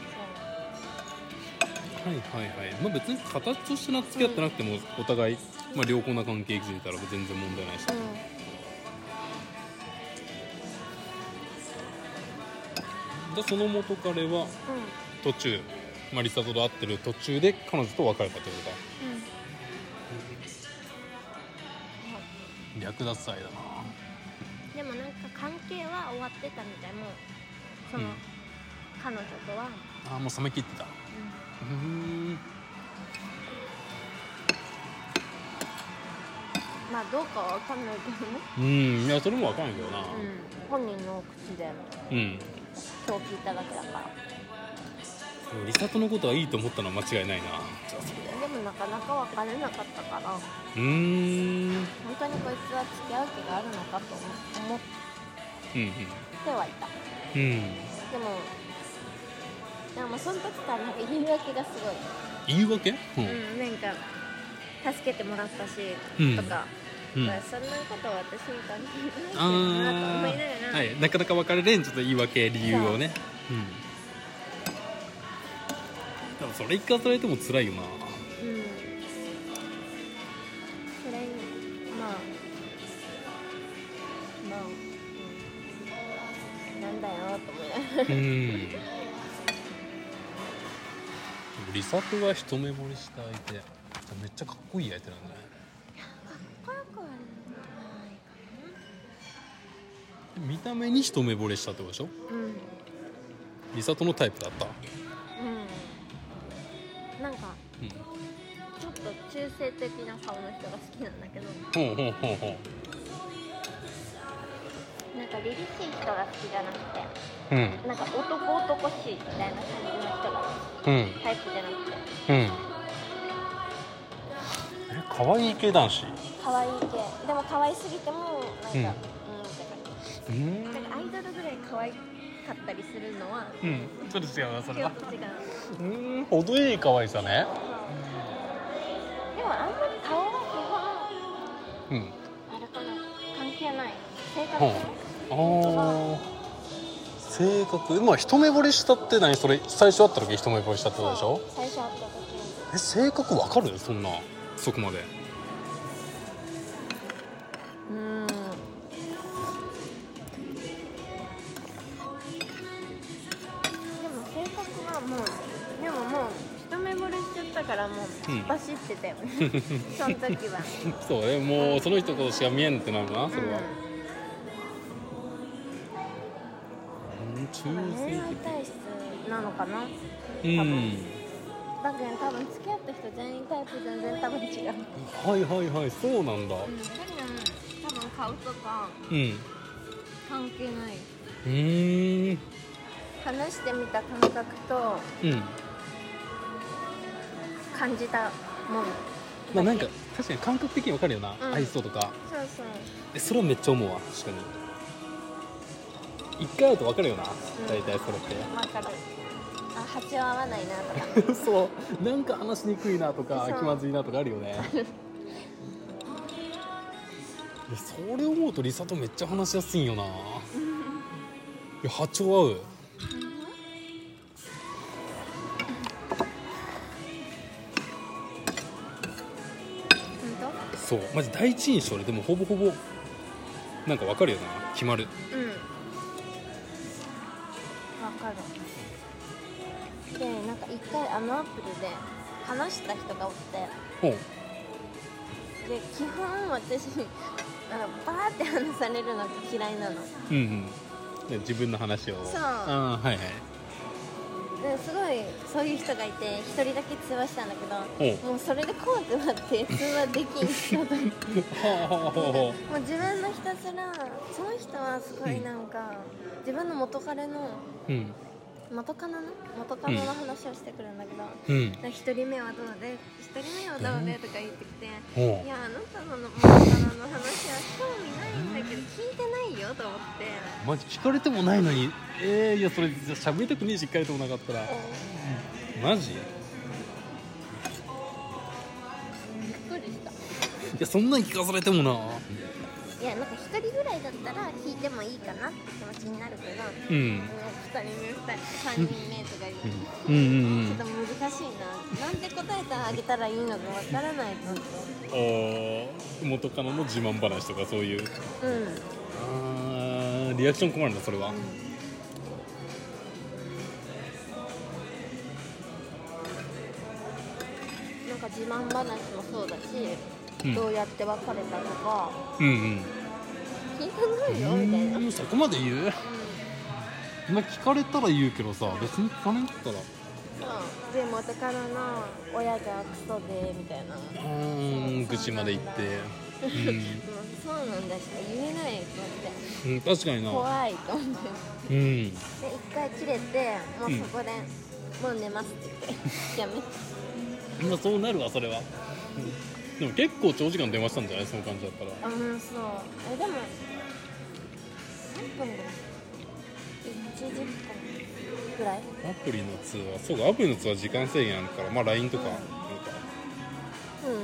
はいはいはい。まあ別に形としてな付き合ってなくても、うん、お互い、まあ、良好な関係築いたら全然問題ないし、うん、じゃあその元彼は途中、まあ、リサと会ってる途中で彼女と別れたってことか、うん、略奪愛だな。 でもなんか関係は終わってたみたい。もうその、うん、彼女とはああもう冷め切ってた。うん、うーん。 まあどうかは分かんないけどね。 うん、いやそれも分かんないけどな、うん、 本人の口でうんそう聞いただけだから。 リサトのことはいいと思ったのは間違いないな。 でもなかなか別れなかったから、うーん本当にこいつは付き合う気があるのかと思ってはいた、うんうん、でもでもその時からなんか言い訳がすごい。 言い訳？うん、 うん、なんか助けてもらったし、うん、とか、うん、まあ、そんなことは私に関係ないなと思いながら、 はい、なかなか別れれんちょっと言い訳理由をね、うん、でもそれ一回されても辛いよな。うん、 それにまあまあ、うん、なんだよと思いながらうんリサトが一目惚れした相手めっちゃかっこいい相手なんだね。 かっこよくはないかな。見た目に一目惚れしたってことでしょ、うん、リサトのタイプだった。 うんなんか、うん、ちょっと中性的な顔の人が好きなんだけど、ほうほうほうほうなんか凛々しい人が好きじゃなくて、うん、なんか男男しいみたいな感じの人が、うん、タイプじゃなくて、うん、 え可愛い系男子。 可愛い系でも可愛すぎてもなんか、うん、うんって感じ。うんなんかアイドルぐらい可愛かったりするのは、うん、 ちょっと違うなそれは。 ちょっと違う。 うん程いい可愛さね。 でもあんまり顔は基本、うん、あれかな関係ない性格、うん、あ性格まあ一目惚れしたって何それ最初会った時一目惚れしたってことでしょ。 最初会った時え性格わかるそんなそこまで。 うんでも性格はもうでももう一目惚れしちゃったからもう突っ走ってたよね、うん、その時はそうねもうその人ことしか見えんってなるなそれは、うん、中性的恋愛体質なのかなうんだけど多分付き合った人全員タイプ全然多分違う。 はいはいはいそうなんだ、うん、だけど多分顔とか関係ない、 うん、うーん話してみた感覚と、うん、感じたものまあなんか確かに感覚的に分かるよな、うん、愛想とかそうそうえそれはめっちゃ思うわ確かに一回会うと分かるよな、うん、大体それって分かるあ波長合わないなとかそうなんか話しにくいなとか気まずいなとかあるよねそれ思うとリサとめっちゃ話しやすいんよないや波長合うそうマジ第一印象ででもほぼほぼなんか分かるよな決まるうん分かるでなんか一回あのアプリで話した人がおってほうで基本私あのバーって話されるのが嫌いなのうんうんで自分の話をそうあはいはいですごいそういう人がいて一人だけ通話したんだけどもうそれで怖くなって通話できん人ともう自分のひたすらその人はすごいなんか、うん、自分の元彼の、うん、元カノの元カノの話をしてくるんだけど、うん、ひとりめはどうでひとりめはどうでとか言ってきて、うん、いやあなたの元カノの話は興味ないんだけど聞いてないよと思ってマジ聞かれてもないのにえー、いやそれ喋りたくねえし聞かれてもなかったら、うん、マジびっくりしたやそんなん聞かされてもな。 いやなんかひとりぐらいだったら聞いてもいいかなって気持ちになるけど、 うん、 ふたりめふたりさんにんめとか言う、 うんうんうん、 ちょっと難しいな。なんで答えてあげたらいいのかわからないと思って。元カノの自慢話とかそういう、うん、あーリアクション困るんだそれは、うん、 なんか自慢話もそうだし、うん、どうやって別れたとか、 うんうん、 聞いてないよみたいな。 そこまで言う、うん、まあ聞かれたら言うけどさ、別に聞かないんだったら、 うん、で元カノの親がクソでみたいな、 うーん愚痴まで言って、うん、 そうなんだしか言えないと思って、 うん、確かにな怖いと思って、うん、で一回切れてもうそこで、うん、もう寝ますって言ってやめまあそうなるわそれは、うん、でも結構長時間電話したんじゃない？その感じだったら。 うん、そう。えでもさんぷんぐらい、いちじかんぐらい。 アプリの通話、そうか、アプリの通話時間制限あるから、まあ ライン とか、うん、なんかうん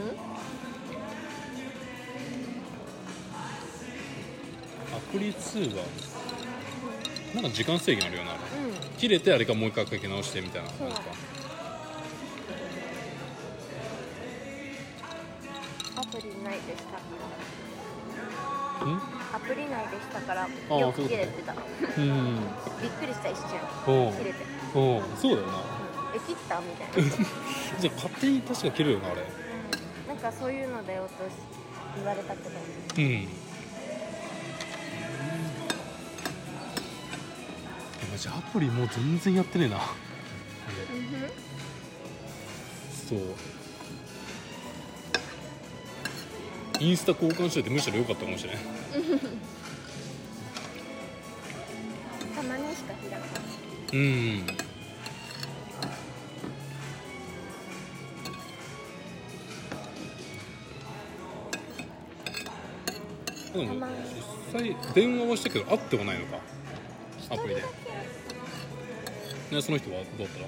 アプリ通話なんか時間制限あるよな、うん、切れてあれかもう一回かけ直してみたいな感じか。 アプリ内でしたからんアプリ内でしたからよく切れてた。うん、びっくりした一瞬切れて。 おそうだよな、うん、 え切ったみたいなじゃあ勝手に確か切るよなあれ、 うん、なんかそういうのだよと言われたけど、 うん、じゃあアプリもう全然やってねえな、うん、そうインスタ交換しといてむしろ良かったかもしれないたまにしか開かない。 うんでも実際電話はしたけど会ってはないのかアプリで。でその人はどうだったら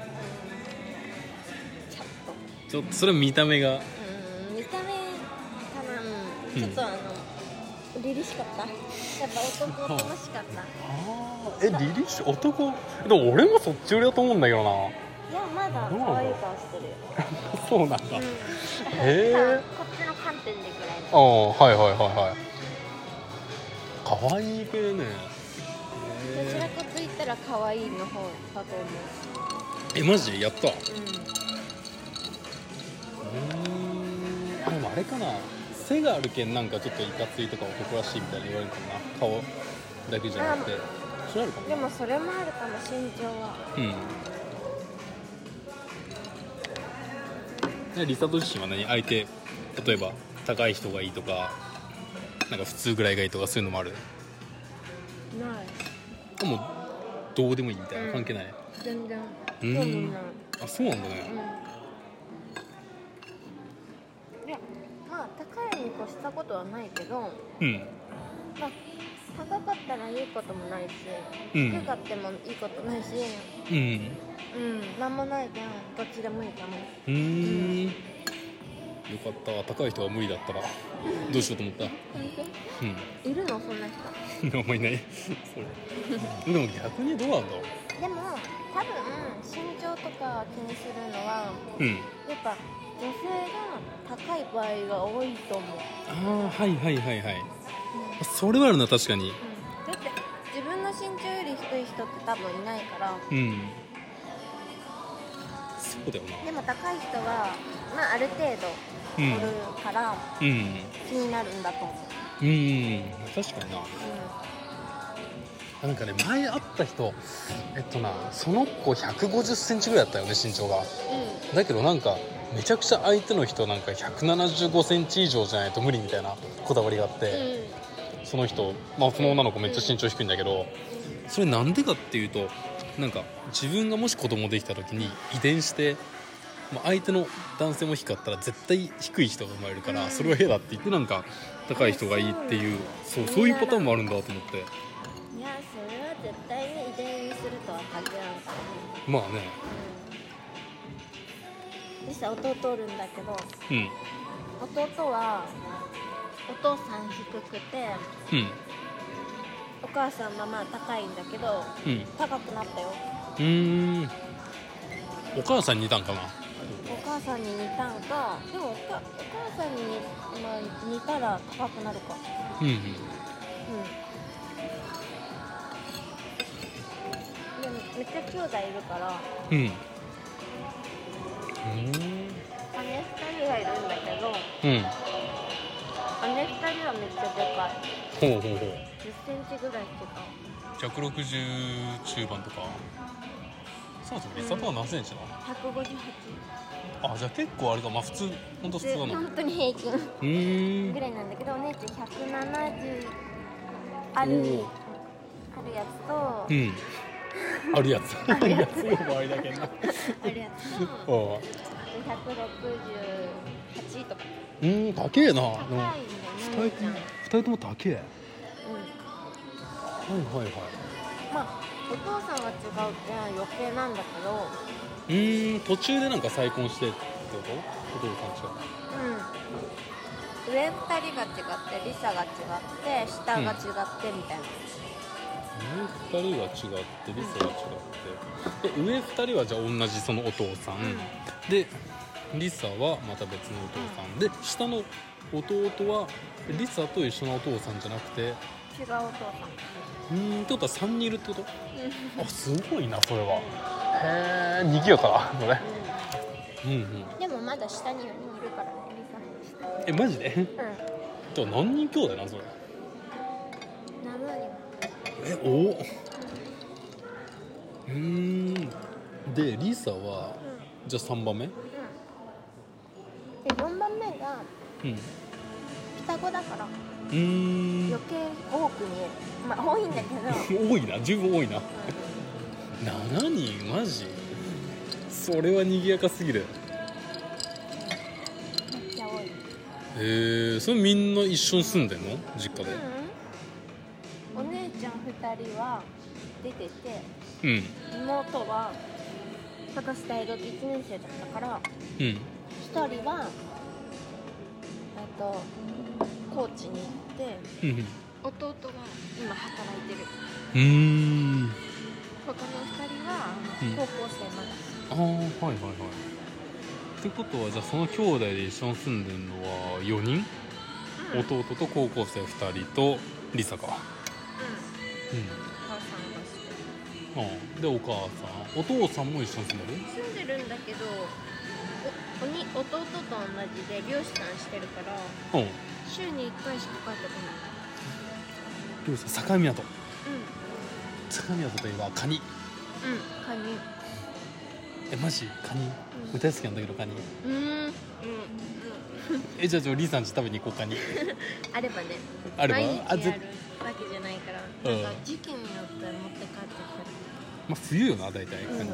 ちょっとそれは見た目がうん見た目かな、うん、ちょっとあの、うん、凛々しかった。やっぱ男々しかった。 あえ凛々しい男でも俺もそっち寄りだと思うんだけどな。 いやまだ可愛い顔してるよそうなんだ、うん、へえこっちの観点でぐらいああはいはいはいはい可愛い系ね。 どちらかと言ったら可愛いの方だと思う。 えマジやった。うんうんでもあれかな背があるけんなんかちょっといかついとか男らしいみたいな言われるかな顔だけじゃなくてそれあるかも。 でもそれもあるかも身長は。 うんリサと自身は何相手例えば高い人がいいとかなんか普通ぐらいがいいとかそういうのもある？ ない。 でもどうでもいいみたいな、うん、関係ない。 全然興味ない。あそうなんだね、 うん、いやまあ高いに越したことはないけど、 うんまあ、高かったらいいこともないし、うん、低かってもいいことないし、うんうんなんもないけんどっちでもいいかな。 うーんよかった高い人が無理だったらどうしようと思った。 うん、いるのそんな人あんまりいないそれでも逆にどうなんだろう。 でも多分身長とか気にするのは、うん、やっぱ女性が高い場合が多いと思う。 ああはいはいはいはい、うん、それはあるな確かに、うん、 だって自分の身長より低い人って多分いないからうんそうだよな。 でも高い人は、まあ、ある程度いるから、うん、気になるんだと思う。 うん、うん、確かにな、うん、なんかね前会った人えっとなその子ひゃくごじゅっセンチぐらいだったよね身長が、うん、だけどなんかめちゃくちゃ相手の人なんかひゃくななじゅうごセンチ以上じゃないと無理みたいなこだわりがあって、うん、その人、まあ、その女の子めっちゃ身長低いんだけど、それなんでかっていうとなんか自分がもし子供できた時に遺伝してまあ、相手の男性も低かったら絶対低い人が生まれるから、うん、それは嫌だって言ってなんか高い人がいいっていう、そう、そういうパターンもあるんだと思って。いやそれは絶対に遺伝にするとは限らんからね。 まあね、 うん、実際弟おるんだけど、うん、 弟はお父さん低くて、うん、お母さんはまあ高いんだけど、うん、高くなったよ。 うーん、お母さんに似たんかな。 お母さんに似たんか、でもお母さんに似、まあ、似たら高くなるか。うんうん、うん、でもめっちゃ兄弟いるから、うん、うーん、姉ふたりがいるんだけど、うん、姉ふたりはめっちゃでかい。ほうほうほう。じゅっセンチぐらい違う。 ひゃくろくじゅう中盤とか。そもそもリサとは何センチなの？ ひゃくごじゅうはち。 あ、じゃあ結構あれか、まあ普通、本当普通なの。 本当に平均ぐらいなんだけど、お姉ちゃんひゃくななじゅうあるあるやつと、うん、 あるやつあるやつの場合だけどな。 あるやつと、ひゃくろくじゅうはちとか。 うん、高えな。高いんだよね。ふたりとも高え。うん。はいはいはい。 まあお父さんが違うって余計なんだけど。 うーん、途中でなんか再婚してってこと？お父さん違う。うん。上ふたりが違って、リサが違って、下が違ってみたいな。 うん、上ふたりが違って、リサが違って。で、上ふたりはじゃあ同じそのお父さん。うん、で、リサはまた別のお父さん。うん、で、下の弟はリサと一緒のお父さんじゃなくて。 違うお父さん。 うーん、ってことはさんにんいるってこと？あ、すごいな、それは。へー、にぎやかな、これ。うんうん。 でもまだ下によにんいるからね、リサの下。 え、マジで？うん。じゃあ何人兄弟なんそれ？ ななにん。 え、おお。うーん。で、リサは、うん、じゃあさんばんめ？うん。 で、よんばんめが、うん。双子だから。うーん、余計多く見える。まあ多いんだけど多いな、十分多いな、うん、ななにんマジ？それは賑やかすぎる。 めっちゃ多い。へえー、それみんな一緒に住んでんの？実家で。 うん、お姉ちゃんふたりは出てて、うん、妹は今年大学いちねん生だったから、うん、ひとりはと高知に行って、うん、弟が今働いてる。うーん、他のふたりは高校生まだ、 うん、ああ、はいはいはい。ってことはじゃあその兄弟で一緒に住んでるのはよにん、うん、弟と高校生ふたりとリサか。うん、うん、 お母さんがしてる。ああ、でお母さん、お父さんも一緒に住んでる？ 住んでるんだけど、おに弟と同じで漁師さんしてるから、うん、週にいっかいしか帰ってこない。 漁師さん、境港。うん、境港といえばカニ。うん、 カニ。 え、マジカニ、うん、大好きなんだけどカニ。うん、うん、うん、え、じゃあじゃあリーさんち食べに行こうカニあればね。 あれば、 毎日やるわけじゃないから、うん、なんか時期によって持って帰ってくる。 まあ冬よな、大体カニって、うん、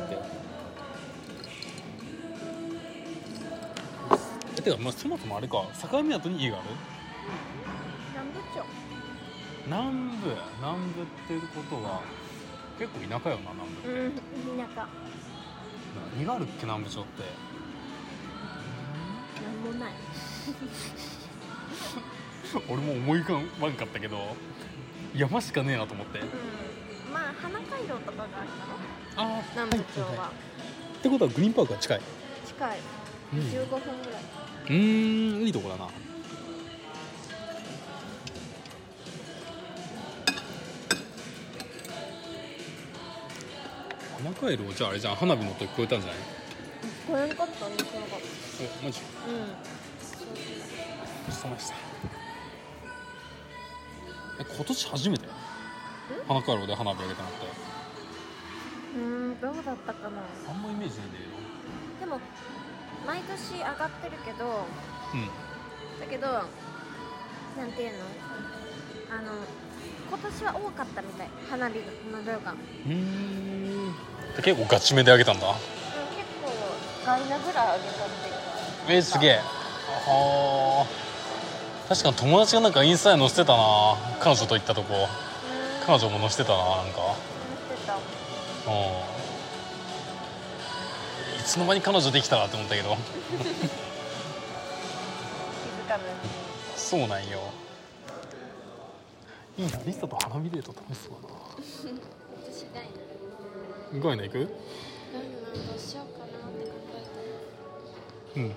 え、てか、まあ、そもそもあれか、境港に家がある？ 南部町。 南部、南部ってことは結構田舎よな、南部って。 うん、田舎。 何があるっけ、南部町って。 なんもない俺も思い浮かばんかったけど、山しかねえなと思って。うん、 まあ花回廊とかがあるだろ。あ、南部町は、はいはいはい。 ってことはグリーンパークが近い？ 近い、うん、じゅうごふんぐらい。 うーん、いいとこだな。花回廊、じゃああれじゃん、花火の音聞こえたんじゃない？ 聞こえなかったんですよ。 え、マジ？うん。そうました。え、今年初めて花回廊で花火上げたのって。 うーん、どうだったかな。 あんまイメージないんだけど。でも毎年上がってるけど、うん、だけどなんていうの、あの今年は多かったみたい、花火の量が。うーん、結構ガチめで上げたんだ。うん、結構ガイナぐらい上げたって。 えー、すげえ。はあ、確かに友達がなんかインスタで載せてたな、彼女と行ったとこ。彼女も載せてたな、なんか載せてた。うん、いつの間に彼女できたなって思ったけど気づかな。 そうなんよ。いいな、リサと花火デート楽しそうだな。 私ガイナガイナ行く？ ナガイナどうしようかなって考えた。うんうん。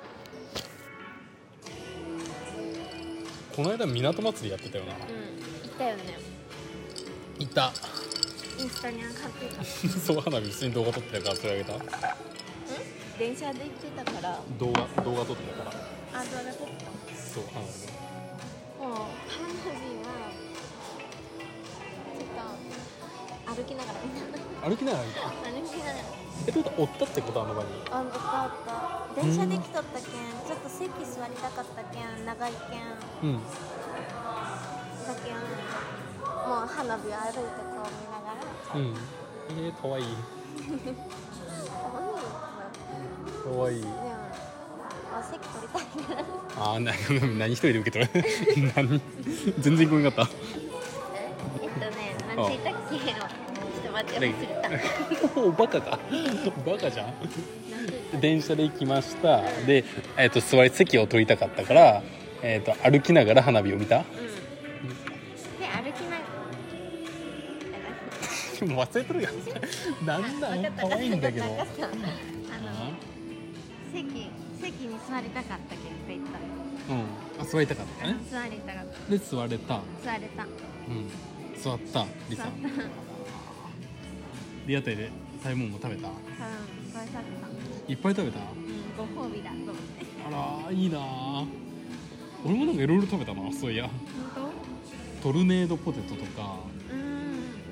この間港祭りやってたよな。うん、 行ったよね。 行った。 インスタに上がってた。 そう、花火普通に動画撮ってたからそれあげた。ん？ 電車で行ってたから動画動画撮ってたから。 あ、動画撮った。 そう、花火。 もう花火はちょっと歩きながら見た。 歩きながら見た。 歩きながら。 え、どうだ、追ったってことあの場に。 あ、追った追った。電車で来とったけん、ちょっと席座りたかったけん、長いけん。うん。だけん、もう花火を歩いてこう見ながら。 うん。えー、かわいい。かわいい。でも、 あ、席取りたいから。 あー、な何一人で受け取る？何？全然ごめんかった。 えっとね、なんて言ったっけ？ちょっと待って、忘れた。 おバカか。バカじゃん。電車で行きました。で、えっと座り席を取りたかったから、えっと歩きながら花火を見た。うん。で歩きながら。もう忘れてるやん。なんだ。可愛いんだけど。あの席席に座りたかったけどって言った。 うん。あ、座りたかったね。 座りたかった。 で座れた。 座れた。うん。 座ったリサ。リアタイで食べ物も食べた。うん、いっぱい食べた。うん、 ご褒美だと思って。 あら、いいな。俺もなんかいろいろ食べたな、そういや。トルネードポテトとか、うん、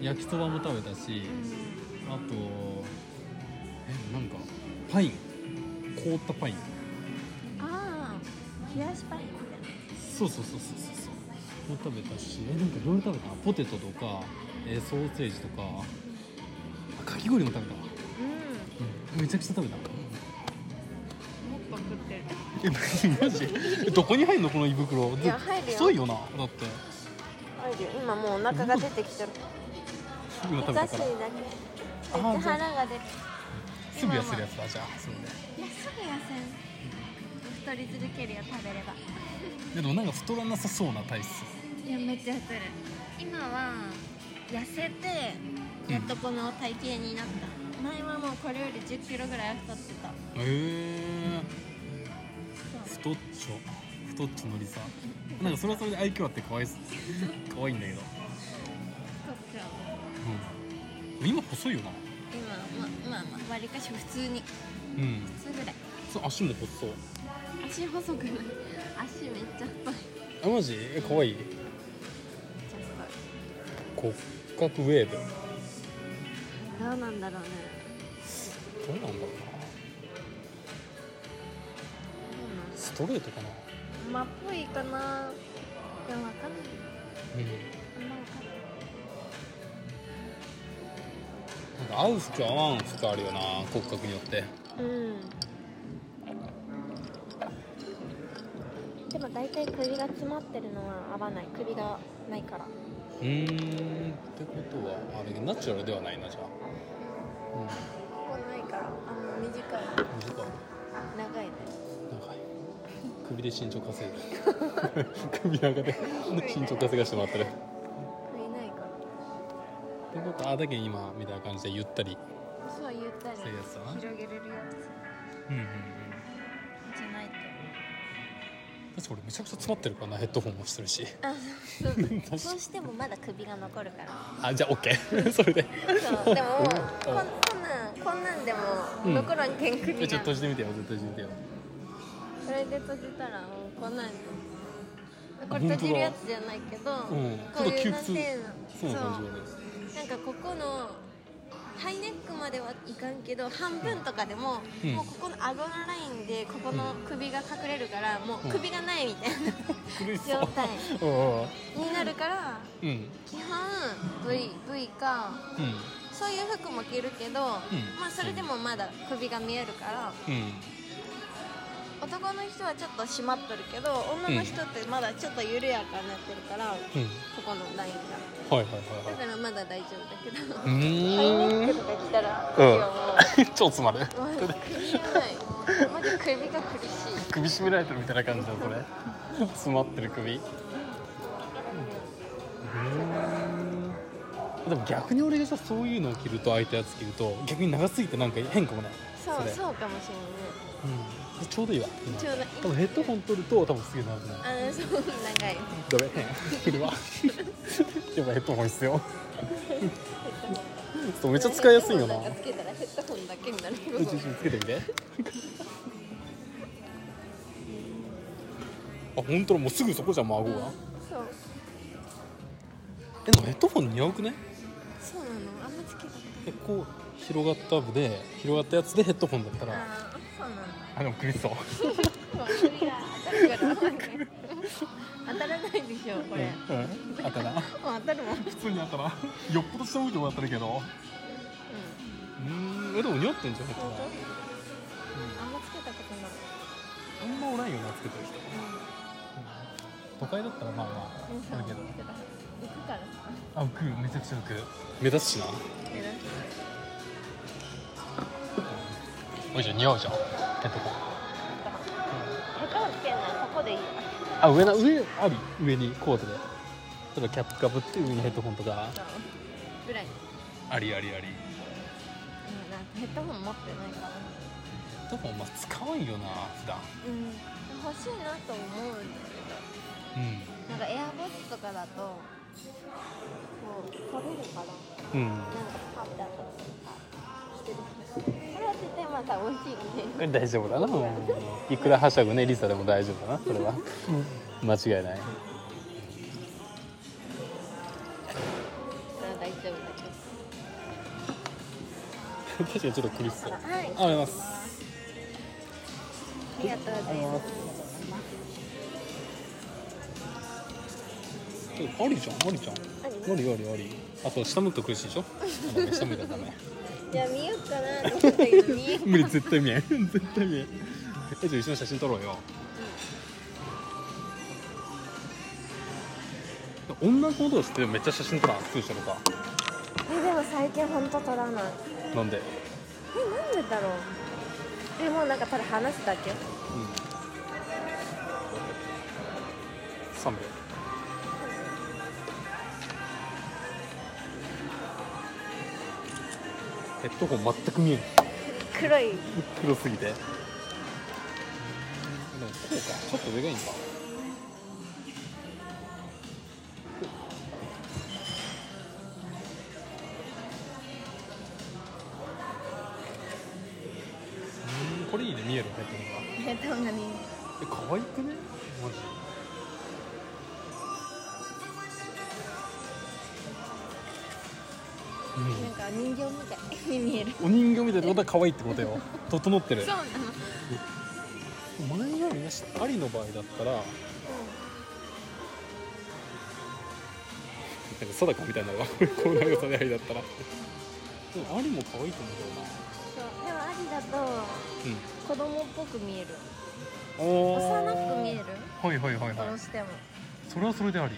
焼きそばも食べたし、うん、あとえ、なんかパイン、凍ったパイン。 ああ、冷やしパインみたいな。 そうそうそうそうそう。も食べたし、え、なんかいろいろ食べた。ポテトとか、えー、ソーセージとか。かき氷も食べたわ。うん、めちゃくちゃ食べた。もっと食ってる。 え、マジ？どこに入るのこの胃袋？ いや、入るよ。 細いよな、だって。 入るよ。今もうお腹が出てきてる。 今食べたから。めっちゃ腹が出て。 すぐ痩せるやつだ、じゃあ。それで。 いや、すぐ痩せん。太り続けるよ、食べれば。 でもなんか太らなさそうな体質。 いや、めっちゃ痩せる。今は痩せてやっとこの体型になった。前はもうこれよりじゅっキロぐらい太ってた。へえ。太っちょ太っちょのりさ。なんかそれはそれで愛嬌あって可愛い可愛いんだけど。太っちゃう。うん。今細いよな。 今ままあまあ割りかし普通に。うん。普通ぐらい。 そう、足も細そう。 足細くない。足めっちゃ太い。 あ、マジ？え、可愛い。めっちゃ太い。骨格ウェーブ。 どうなんだろうね。 どうなんだろうな。ストレートかな。 まっぽいかな。でもわかんない。うん。あんまわかんない。 なんか合う服合わん服あるよな、骨格によって。うん。 でも大体首が詰まってるのは合わない。首がないから。 うーん。ってことはあれナチュラルではないな、じゃあ。うん、ここないから、あの短い。短い。長いね。 長い。首で身長稼いでる。首長で身長稼がしてもらってる。 首ないから。ってことあだけ今みたいな感じでゆったり。 そうゆったり。そういうやつだな。広げれるやつ。うんうんうん。じゃないと。 確か俺めちゃくちゃ詰まってるからな、ヘッドホンもしてるし。 あ、そうそうしてもまだ首が残るから。 あ、じゃあオッケー。それで。 そうでもこんなんこんなんでも残らんけん首が、うん、 ちょっと閉じてみてよ、閉じてみてよ。 それで閉じたらもうこんなんこれ閉じるやつじゃないけど、うん、こういうなってそうなんかここのハイネックまではいかんけど半分とかでも、うん、もうここの顎のラインでここの首が隠れるから、もう首がないみたいな、うん、状態になるから、うん、基本 V, V か、うん、そういう服も着るけど、うん、まあそれでもまだ首が見えるから、うん、男の人はちょっと締まっとるけど女の人ってまだちょっと緩やかになってるから、うん、ここのラインが、はいはいはいはい、だからまだ大丈夫だけど、ハイネックとか着たら、うん、 超詰まる。 首がない。マジ首が苦しい。 首絞められてるみたいな感じだこれ。 詰まってる首。でも逆に俺がさそういうのを着ると相手やつ着ると逆に長すぎてなんか変かもね。 そうそうかもしれないね。 うん、ちょうどいいわ。 ちょうどいい。 多分ヘッドホン取ると多分すげえ長くなる。 あのそう長い。 ダメ着るわ。やっぱヘッドホン必要。そうめっちゃ使いやすいよな。 つけたらヘッドホンだけになる。 うちつけてみて。あ本当だもうすぐそこじゃん孫が。そう。えでもヘッドホン似合うくね？ そうなのあんまつけたことない。 えこう広がった部で広がったやつでヘッドホンだったら。 あそうなんだ。 あでも首そう。 首が当たるから当たらないでしょこれ。 うん、当たらん。 当たるもん。 普通に当たらん。よっぽど下向いても当たるけど。うん。うんえでも似合ってんじゃん。 本当？あんまつけたことない。 あんまおらんよなつけてる人。都会だったらまあまああるけど。 浮くからさ。 あ浮くめちゃくちゃ浮く。目立つしな。 目立つ。 おいしょ似合うじゃん。ヘッドホン。 ヘッドホンつけんのここでいいよ。 あ上な上あり上にコートで。例えばキャップかぶって上にヘッドホンとか。 ぐらい。 ありありあり。 うんなんかヘッドホン持ってないから。 ヘッドホンまあ使わんよな普段。 うん欲しいなと思うんだけど。うん、なんかエアボッツとかだとこう取れるから、うん、なんかパッてあったりしてるけど、これは絶対また美味しいね。 大丈夫だな。いくらはしゃぐねリサでも大丈夫だなそれは間違いない。 それは大丈夫だけど。 確かにちょっと苦しそう。はい、ありがとうございます。 ありがとうございます。 ありじゃん、ありじゃん。ありありあり。あと下向くと苦しいでしょ。下向いたらダメ。 いや見ようかなと思ったけど見え。 無理絶対見えん。絶対見えん。えじゃあ一緒に写真撮ろうよ。うん、女の子同士ってめっちゃ写真撮らん。普通してるか。 えでも最近本当撮らない。 なんで？ えなんでだろう。えもうなんかただ話すだけ。うん。 三秒。ヘッドホン全く見えん。 黒い。 黒すぎて。でもこうか。ちょっと上がいいんか。うんこれいいね見えるヘッドホンが。 ヘッドホンが見える。 え可愛くねマジ。うん、 なんか人形みたいに見える。 お人形みたいってことは可愛いってことよ。整ってる。 そうなの。 前よりなしありの場合だったら、うん、なんか定かみたいなのがこう長さでありだったら。でもありも可愛いと思うけどな。 そうでもありだと、うん、子供っぽく見える。 お幼く見える。 はいはいはいはい。 どうしても。 それはそれであり。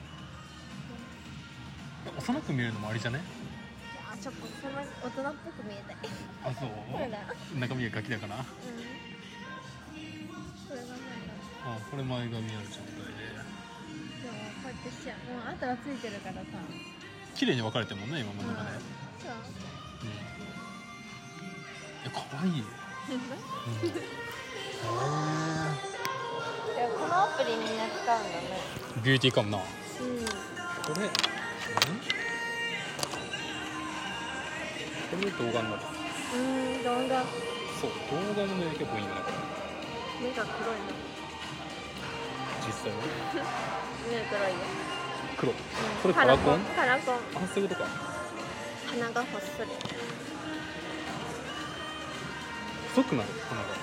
うん、幼く見えるのもありじゃね？ ちょっとその大人っぽく見えたい。 あ、そう。中身がガキだから。うん。これが前だ。 あ、これ前髪ある状態で。でもこうやってしちゃう。もうあとはついてるからさ。 綺麗に分かれてるもんね今真ん中で。うん。そう。うん。え、可愛い。うん。へえ。このアプリみんな使うんだね。 ビューティーカムな。うん。これ。うんこれ動画になる。 うん、動画。 そう、動画もね結構いいんだこれ。目が黒いの。 実際は。 目黒いよ。 黒。うん、これカラコン？ カラコン。 あ、そういうことか。 鼻がほっそり。 細くなる鼻が。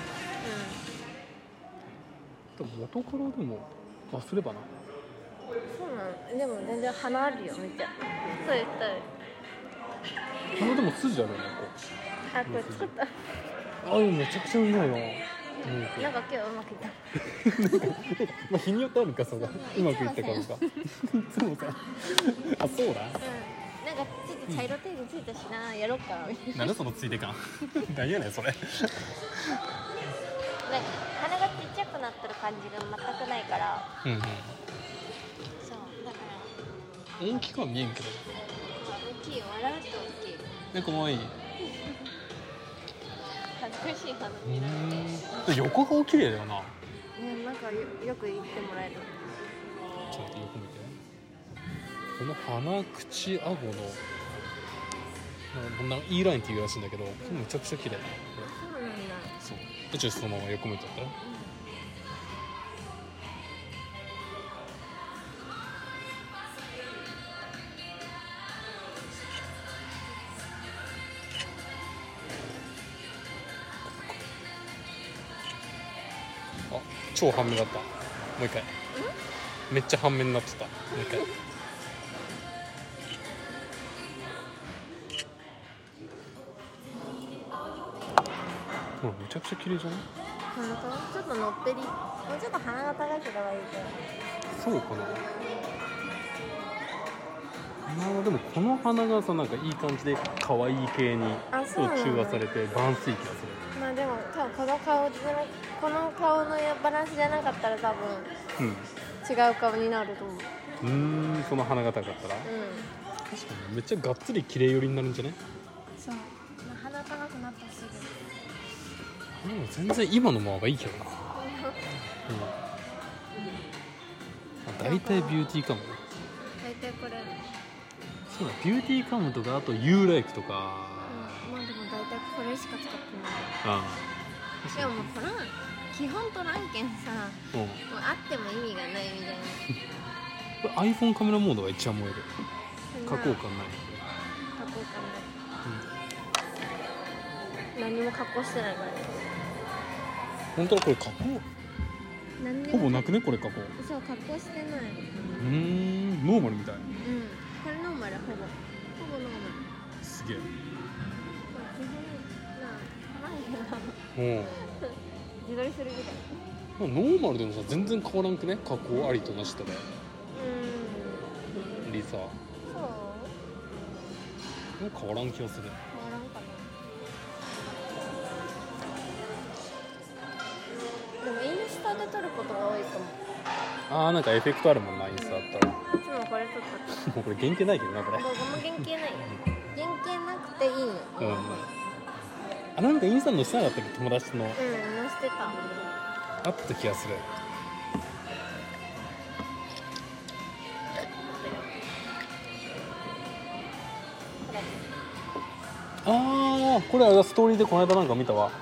うん。でも元からでも忘ればな。 そうなの。でも全然鼻あるよめっちゃ。そう言ったら。 鼻でも筋あるよねこう。あ、これ作った。 あ、めちゃくちゃうまいよ。 なんか今日うまくいった。 まあ日によってあるかそうだ。うまくいったかどうか。そうさ。あ、そうだ。うん。なんかちょっと茶色程度ついたしな、やろっかな。 なんでそのついてかん。何やねんそれ。 なんか鼻がちっちゃくなってるか感じが全くないから、 うんうん、 そうだから大きくは見えんけど、 大きいよ、笑うと大きい。 ね、かわいい。 恥ずかしい話になって。 横顔綺麗だよな。 ね、なんか よ, よく言ってもらえる。 ちょっとよく見て。この鼻、口、顎のこんないいラインって言うらしいんだけど、これめちゃくちゃ綺麗。 そうなんだ。 そう。でちょっとそのまま横向いてったら。あ、超半目だった。もう一回。めっちゃ半目になってた。もう一回。ほら、めちゃくちゃ綺麗じゃない？ 本当？ちょっとのっぺり、もうちょっと鼻が高ければいいけど。 そうかな。まあでもこの鼻がさ、なんかいい感じで可愛い系にそう中和されてバランスいい気がする。 まあでも多分この顔じゃなこの顔のバランスじゃなかったら多分、うん、違う顔になると思う。 うーん、その鼻が高かったら、うん、確かにめっちゃがっつり綺麗寄りになるんじゃない？ そう、まあ、鼻高くなったすぐ。 でも全然今のままがいいけどな。うん、大体ビューティーカム。 大体これ。 そうだ、ビューティーカムとかあと ユーライクとか。うん、 まあでも大体これしか使ってない。 ああ。でももうトラン基本トランケンさ、うん、もうあっても意味がないみたいな。 これ iPhone カメラモードが一番燃える。加工感ない。 加工感ない。うん、何も加工してないからね。 本当はこれ加工ほぼなくね、これ加工。 そう、加工してない。うーん、ノーマルみたい。うん、 これノーマル、ほぼほぼノーマル。 すげえ。 基本な、なんだ自撮りするみたいな。 ノーマルでもさ、全然変わらんくね、加工ありとなしとで。うん。リサ。そう。変わらん気がする。 変わらんかな。でもインスタで撮ることが多いかも。 ああ、なんかエフェクトあるもんな、インスタだったら。 いつもこれ撮った。 もうこれ原型ないけどな、これ。 もう原型ない。原型なくていいの。うん。 あ、なんかインスタのしてなかったっけ、友達の。うん、 載せてた。 あった気がする。ああ、これはストーリーでこの間なんか見たわ。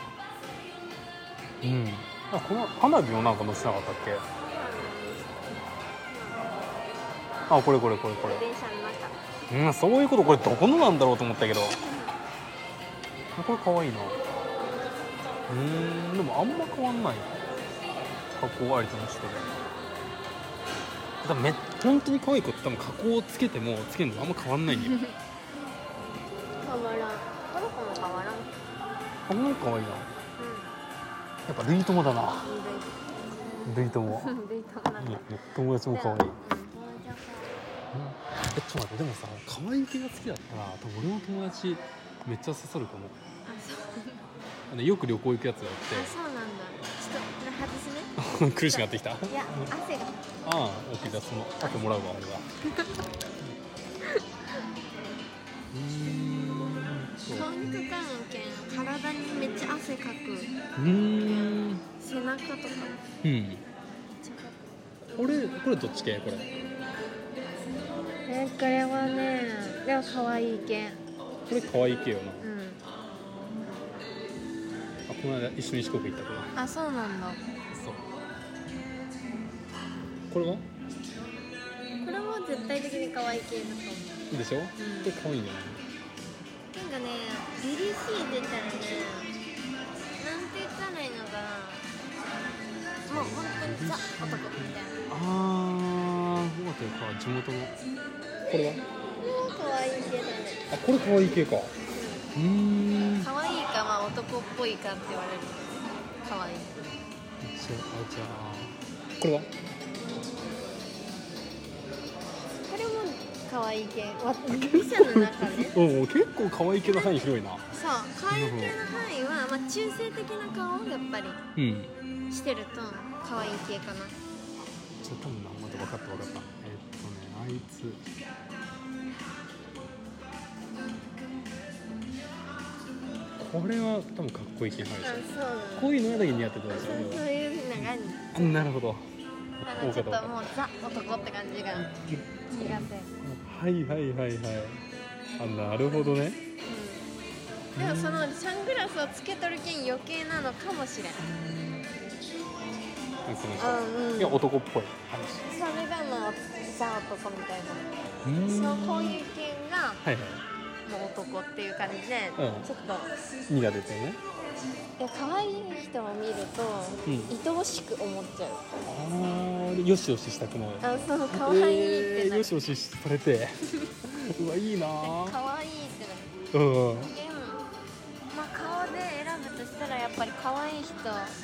うん。うん、あ、この花火もなんか載せなかったっけ？あ、これこれこれこれ。 電車の中。 うん、そういうこと。これどこのなんだろうと思ったけど。これ可愛いな。うーん、でもあんま変わんない。加工ありとの人で。多分め本当に可愛い子って多分加工をつけてもつけるのあんま変わんないんだよ。 変わらん。この子も変わらん。 あ、なんか可愛いな。うん、やっぱルイ友だな。ルイ友。 ルイ友なんだ。 友達も可愛い。うん、え、ちょっと待って、でもさ、可愛い系が好きだったら多分俺の友達めっちゃ刺さるかも。 あ、そう。 よく旅行行くやつがあって。 あ、そうなんだ。ちょっとこれ外すね。 苦しくなってきた。いや、汗が。 ああ、オッケー、じゃあその後もらうわ、俺は。うーん。 顔肉関係、体にめっちゃ汗かく。 うーん。 背中とか。 うん。これ、これどっち系、これ。 え、これはね、でも可愛い系。 これ可愛い系よな。 うん。 あ、この間一緒に四国行ったから。 あ、そうなんだ。 そう。これは？これも絶対的に可愛い系だと思う。 でしょ？うん、これ可愛いんだよね。 なんかね、凛々しい出たらね、なんて言ったらいいのかな。もう本当にザ男みたいな。 ああ、待ってるか、地元の。これは？ 可愛い系だね。 あ、これ可愛い系か。うん。 可愛いか、まあ男っぽいかって言われる。可愛い。 じゃあ、じゃあ、これは？ これも可愛い系。わ、ミシャの中ね。 お結構可愛い系の範囲広いな。 そう可愛い系の範囲は、まあ、中性的な顔やっぱり、うん、してると可愛い系かな。 ちょっと多分なまだ分かった分かった。えっとねあいつこれは多分かっこいい系の範囲でしょ。こういうのだけ似合ってたんですよ。 そういうのがあなるほど。 ちょっともうザ男って感じが苦手。 はいはいはいはい。あなるほどね、 うん、でもそのサングラスをつけとるけん余計なのかもしれん。 うん、いや男っぽい話。それがまあザ男みたいな。そうこういう系が、はいはい、もう男っていう感じで、うん、ちょっと苦手だよね。 いや可愛い人を見ると、うん、愛おしく思っちゃう。 ああよしよししたくなる。 あそう可愛いってなる、 えー、よしよしされてうわいいな可愛いってなる。うん、まあ顔で選ぶとしたらやっぱり可愛い人、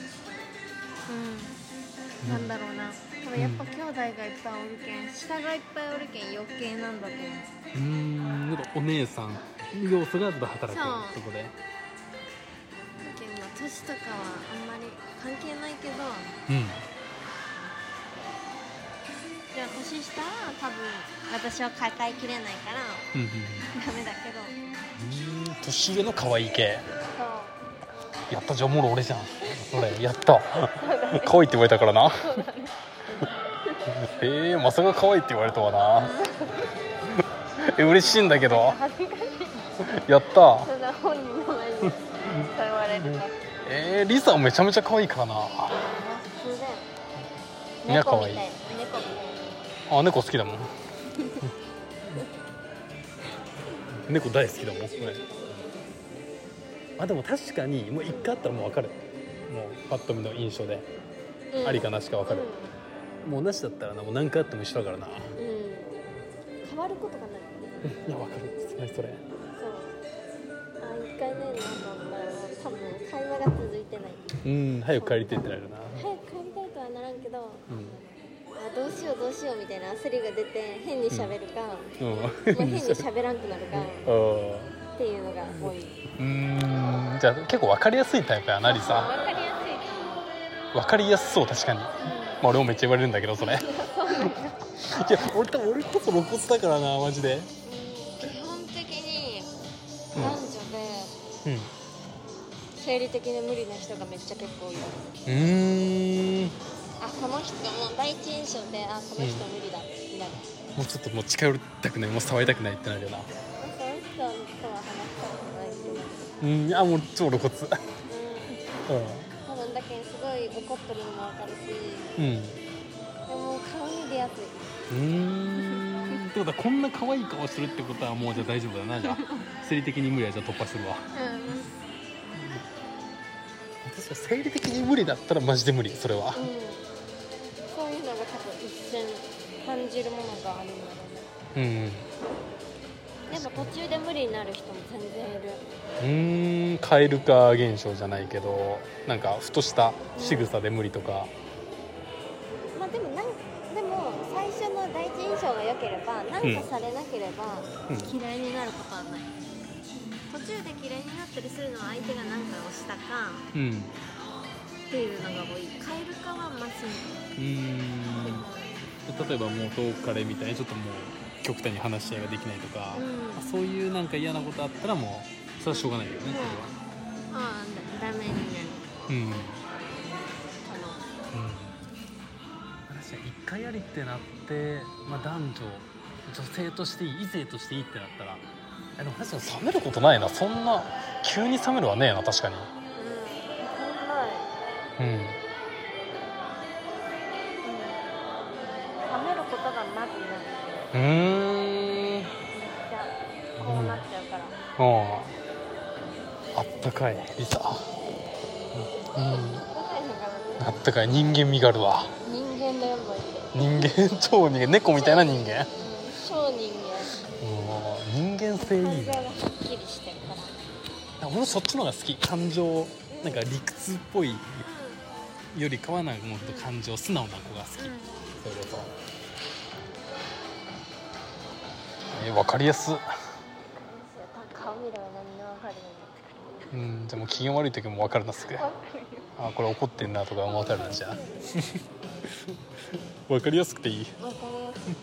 うん、なんだろうな。多分やっぱ兄弟がいっぱいおるけん、下がいっぱいおるけん余計なんだと思う。 うーん、なんかお姉さん要素が働くとこで。 年とかはあんまり関係ないけど、 うん、 じゃあ年下は多分私は抱えきれないから、うんうん、ダメだけど。 うーん年上の可愛い系。そうやったじゃあもろ俺じゃん。俺やった可愛いって言われたからな。えー、まさか可愛いって言われたわな。え嬉しいんだけどやったそんな本人の前にそう言われるか。 えー、リサはめちゃめちゃ可愛いからな。 猫みたいな。猫みたいな。 あ、猫好きだもん。猫大好きだもん。これ。あ、でも確かにもう一回あったらもう分かる。もうパッと見の印象で、うん、ありかなしか分かる。うん、もうなしだったらなもう何回あっても一緒だからな。うん、 変わることがない。 いや分かる。それそれ。 そう。あ、一回ねなんか。多分会話が続いてない。 うん、早く帰りたいってなるな。 早く帰りたいとはならんけど、うん、あどうしようどうしようみたいな焦りが出て変に喋るか、うんうん、まあ、変に喋らんくなるかっていうのが多い。 うーん、じゃあ結構分かりやすいタイプやなリサ。 分かりやすい。分かりやすそう確かに。うん、まあ俺もめっちゃ言われるんだけどそれ。いや俺多分俺こそ露骨だからなマジで。うん、 基本的に男女で。うん。うん生理的に無理な人がめっちゃ結構いる。うーん。あ、この人も第一印象であこの人無理だってなる。 もうちょっともう近寄りたくないもう触りたくないってなるよな。 その人とは話したことないけど。うん、あもう超露骨。うん。うん。 多分だけどすごい怒ってるのもわかるし。うん。でも顔に出やすい。 うーん。ってことはこんな可愛い顔してるってことはもうじゃあ大丈夫だなじゃあ生理的に無理はじゃあ突破するわ。うん。生理的に無理だったらマジで無理それは、うん、 そういうのが多分一瞬感じるものがあるんだろうね。うんでも途中で無理になる人も全然いる。 うーん蛙化現象じゃないけどなんかふとした仕草で無理とか、 うん、まあでもなんでも最初の第一印象が良ければ何かされなければ嫌いになることはない、うん途中で嫌いになったりするのは相手が何かをしたか、うん、っていうのが多い。蛙化はマシに。うーん例えばもう遠くからみたいにちょっともう極端に話し合いができないとか、うん、そういうなんか嫌なことあったらもうそれはしょうがないよね、うん、それは。 ああダメになる。うん。あの。うん。 私は一回やりってなって、まあ男女女性としていい異性としていいってなったら。でも確かに冷めることないな。そんな急に冷めるはねえな確かに。うん。うん。うん、冷めることがまずない。 うーん。 めっちゃこうなっちゃうから。 うん。あったかいリサ。うん。あったかい人間味があるわ。 人間だよマジで。人間超人間猫みたいな人間。 うん、超人間。 人間性いいね。 感情がはっきりしてるから。 俺もそっちの方が好き。感情なんか理屈っぽいよりかはなんかもっと感情素直な子が好き。うん、それと。えー、分かりやす。 うん、じゃあもう機嫌悪い時も分かるなすぐ。あ、これ怒ってんなとか分かるなじゃあ。分かりやすくていい。 わかりやすい。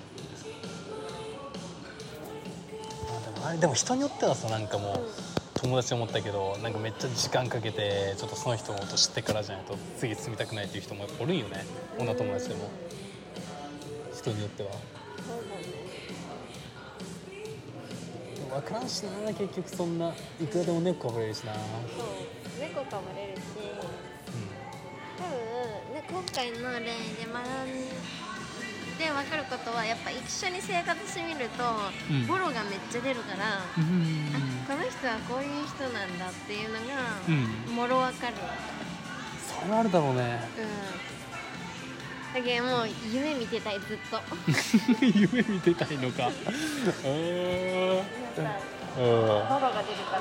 あ、でもあれでも人によってはさ、なんかもう、うん、友達思ったけどなんかめっちゃ時間かけてちょっとその人のこと知ってからじゃないと次住みたくないっていう人もおるんよね、女友達でも。人によっては。分からんしな、結局そんないくらでも猫かぶれるしな。 そう、猫かぶれるし、多分、ね、今回の例で学んで分かることはやっぱ一緒に生活してみると、うん、ボロがめっちゃ出るから、うん、あ、この人はこういう人なんだっていうのが、うん、もろ分かる。 それはあるだろうね。 うん、だけどもう夢見てたい、ずっと。 夢見てたいのか。 ボロが出るから、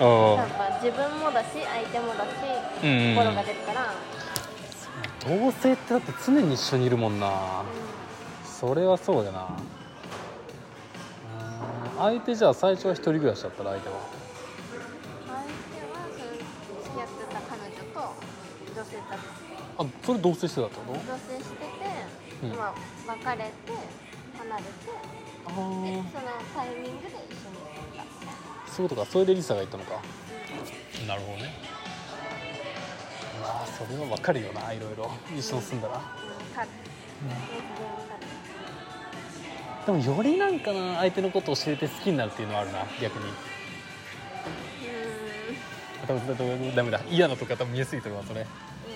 やっぱ自分もだし相手もだし、うん、ボロが出るから。 同性ってだって常に一緒にいるもんな、うん、それはそうだな。うん、相手じゃあ最初は一人暮らしだったら相手は相手はその付き合ってた彼女と同棲だった。 あ、それ同棲してたってこと？ 同棲してて、うん、まあ、別れて離れて、あ、でそのタイミングで一緒に行った。 そういうことか。それでリサが言ったのか、うん、なるほどね。まあそれは分かるよな、いろいろ一緒に住んだら。うん、でもよりなんかな、相手のことを教えて好きになるっていうのはあるな、逆に。うん、多分ダメだ、嫌なとか多分見えすぎてるわそれ。うん、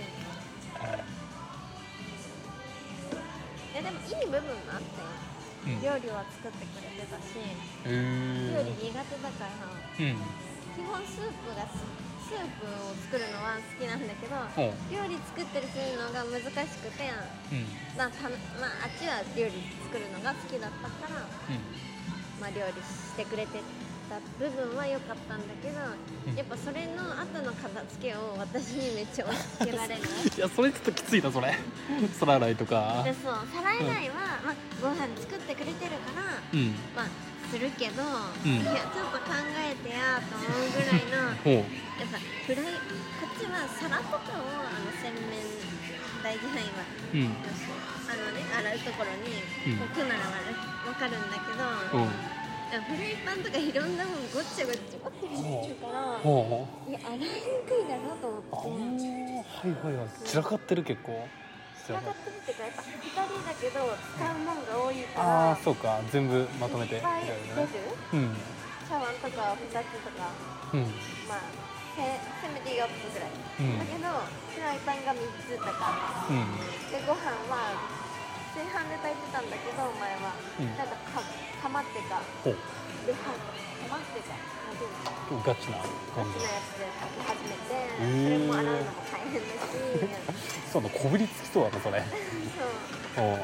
え、でもいい部分もあったよ、うん、料理は作ってくれてたし、料理苦手だから、うん、基本スープが好き。スープを作るのは好きなんだけど、料理作ったりするのが難しくて、うん、まあ、たまあ、あっちは料理作るのが好きだったから、うん、まあ、料理してくれてた部分は良かったんだけど、うん、やっぱそれの後の片付けを私にめっちゃ押し付けられる。いや、それちょっときついな、それ。皿洗いとか。 で、そう、皿洗いは、うん、まあ、ご飯作ってくれてるから、うん、まあするけど、うん、いやちょっと考えてやと思うぐらいのやっぱフライ、こっちは皿とかをあの洗面台じゃないわ、うん、あのね、洗うところに置くなら分かるんだけど、うん、フライパンとかいろんなもんごっちゃごっちゃごっちゃ入ってるから、いや洗いにくいだろうと思って。 はいはいはい、散らかってる。結構散らかってるっていうか、やっぱふたりだけど使うもんが多いから、 ああそうか、全部まとめていっぱい出る、うん、茶碗とかふたつとか、うん、まあ せ, せめてよっつぐらい、うん、だけどフライパンがみっつとか、うん、でご飯は炊飯で炊いてたんだけど前は、うん、なんかかかまってかでかまってかガチなガチなやつで炊き始めて、それも洗うのも大変だしそうだ、こびりつきそうだなそれ。 そうなんか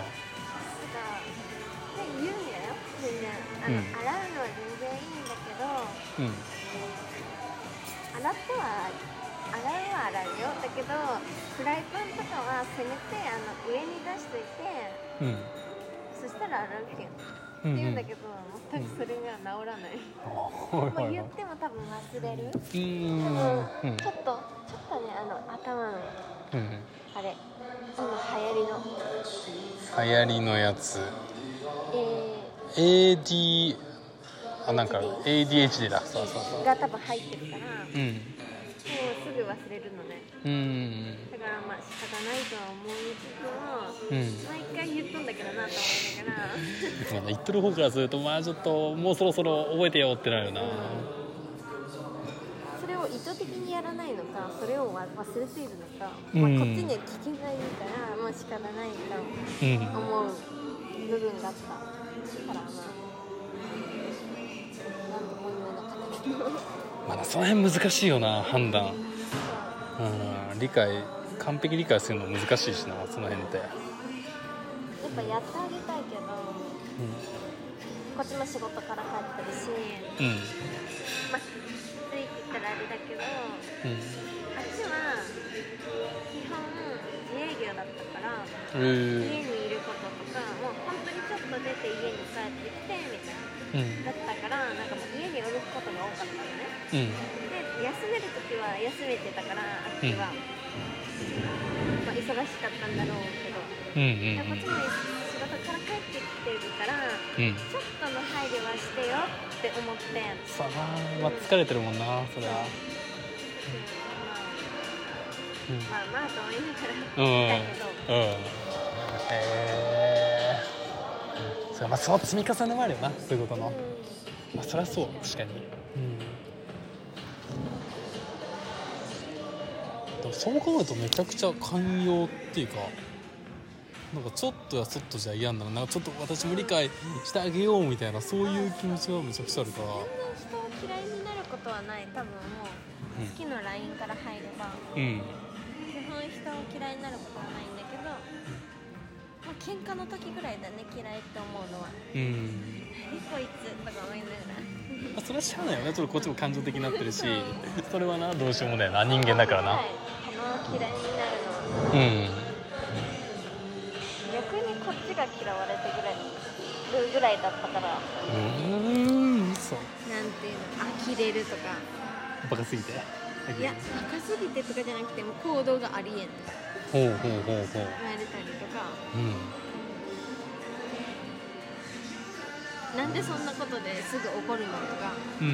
で言うんだよ、全然あの、うん、洗うのは全然いいんだけど、うん、洗っては洗うは洗うよ、だけどフライパンとかはせめてあの上に出しといて、うん、そしたら洗うけんって言うんだけど、全くそれが治らない、うん、もう言っても多分忘れる、うん、多分ちょっとちょっとね、あの頭の、うん、あれ今流行りの流行りのやつ、えー、エーディー あ、なんか エーディーエイチディー だ、そうそうそうが多分入ってるから、うん、もうすぐ忘れるのね、うん、だからまあ仕方ないとは思いつつも、うん、毎回言っとんだけどなと思いながら言っとる方からすると、まあちょっともうそろそろ覚えてよってなるよな、うん、 それを意図的にやらないのか、それを忘れているのか、うん、まあ、こっちには聞けないからもう仕方ないと思う部分があったから、まあなんとも言えなかったけどまだその辺難しいよな、判断、うん、理解完璧理解するの難しいしな、その辺ってやっぱやってあげたいけど、うん、こっちも仕事から帰ってるし、うん、まあついてったらあれだけど、うん、あっちは基本自営業だったから、家にいることとかもう本当にちょっと出て家に帰ってきてみたいな、うん、だったからなんかもう家におることが多かったのね、うん、で休める時は休めてたから、あっちは、うん、まあ、忙しかったんだろうけど、うんうんうん、こっちも仕事から帰ってきてるから、うん、ちょっとの配慮はしてよって思って。 さあ、まあ、疲れてるもんな、それは。 うん、まあまあと思いながらだけど、うんうん、へえー、それ、まあ、その積み重ねもあるよな、そういうことの、うん、まあ、そりゃそう、確かに、うん、でもそう考えるとめちゃくちゃ寛容っていうか、なんかちょっとやそっとじゃ嫌なら、なんかちょっと私も理解してあげようみたいな、そういう気持ちがめちゃくちゃあるから、 全然人を嫌いになることはない。多分もう好きの ライン から入れば、うん、基本人を嫌いになることはないんだけど、まあ、喧嘩の時ぐらいだね、嫌いって思うのは。うん、何こいつとか思いながらそれはしゃあないよね、ちょっとこっちも感情的になってるしそれはな、どうしようもないな、人間だからな、はい、 この嫌いになるのは、うん、逆にこっちが嫌われてぐらいるぐらいだったから、うーん、そうなんていうの、呆れるとか、 バカすぎて、 いや、バカすぎてとかじゃなくても行動がありえんとかほうほうほうほう言われたりとか、うん、なんでそんなことですぐ怒るのとか、うん、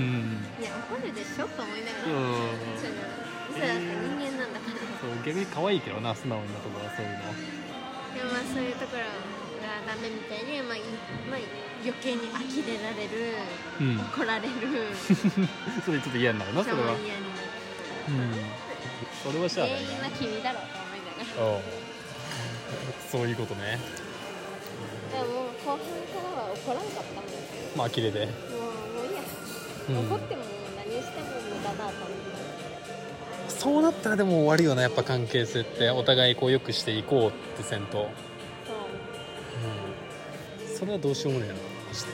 いや怒るでしょと思いながら、うん、そうだって人間なんだから、 そう逆に可愛いけどな、素直なところはそういうの。 でもまあそういうところがダメみたいに、まあまあ、余計に呆れられる、うん、怒られるそれちょっと嫌になるな、それは。嫌になる、うん、それはしゃあないな。 原因は君だろうと思いながら。 そういうことね。 でももう後半からは怒らんかったもん。 まあ呆れで。もうもういいや、うん、怒っても何しても無駄だと思って。 そうなったらでも終わるよな、やっぱ関係性ってお互いこう良くしていこうってせんと。そう。うん、それはどうしようもないな、マジで。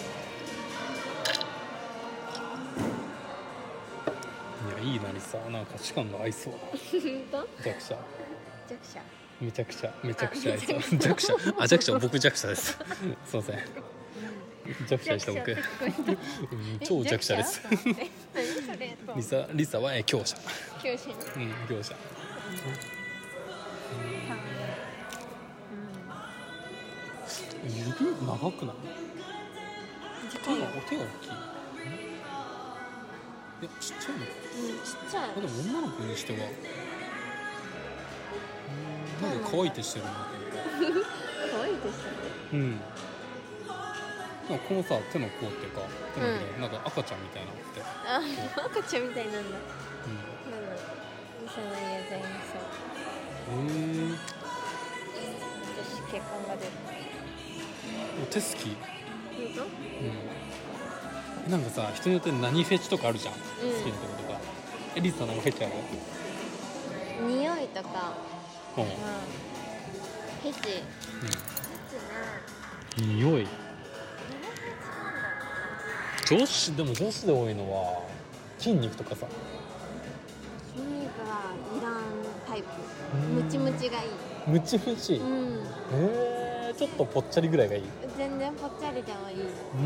うん、いやいいなりさ、なんか価値観が合いそう。弱者。 弱者。 めちゃくちゃめちゃくちゃ合いそう。弱者。あ、弱者、僕弱者です。すいません。弱者でした僕。うん、超弱者です。リサリサはえ強者。 強者。 うん、強者。指長くない？手が手が大きい。いやちっちゃいの。 うん、ちっちゃい。 でも女の子にしては。なんか乾いてしてるな。 乾いてしてる。うん。 なんかこのさ手の甲っていうか手のひら、うん、なんか赤ちゃんみたいなのって。 あ、赤ちゃんみたいなんだ。うん。なんだ。リサの家全員そう。へえ。私血管が出る。 手好き。 本当？ うん。なんかさ人によって何フェチとかあるじゃん。うん、好きなこととか。えリサなんかフェチある？ 匂いとか。うん。フェチ。うん。フェチな。匂い。女子でも女子で多いのは筋肉とかさ。 筋肉はいらんタイプ。ムチムチがいい。 ムチムチ。うん。えー、ちょっとぽっちゃりぐらいがいい。 全然ぽっちゃりでもいい。うん。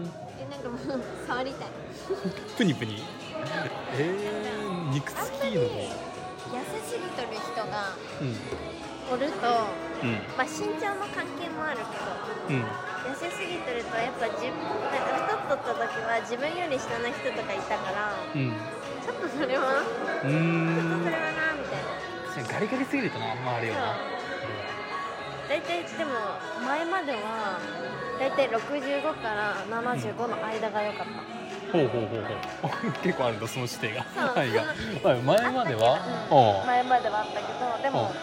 え、なんかもう触りたい。 プニプニ。えー、肉付きの方。痩せすぎとる人がおると、うん、まあ身長の関係もあるけど。うん。痩せすぎてるとやっぱ自分なんか太っとった時は自分より下の人とかいたから、うん、ちょっとそれはうーんちょっとそれはなみたいな。 ガリガリすぎるとな、あんまあるよな。 大体でも前までは大体ろくじゅうごからななじゅうごの間が良かった、 うん、ほうほうほうほう結構あるんだその指定が。はいが前までは、 うん、前まではあったけどでも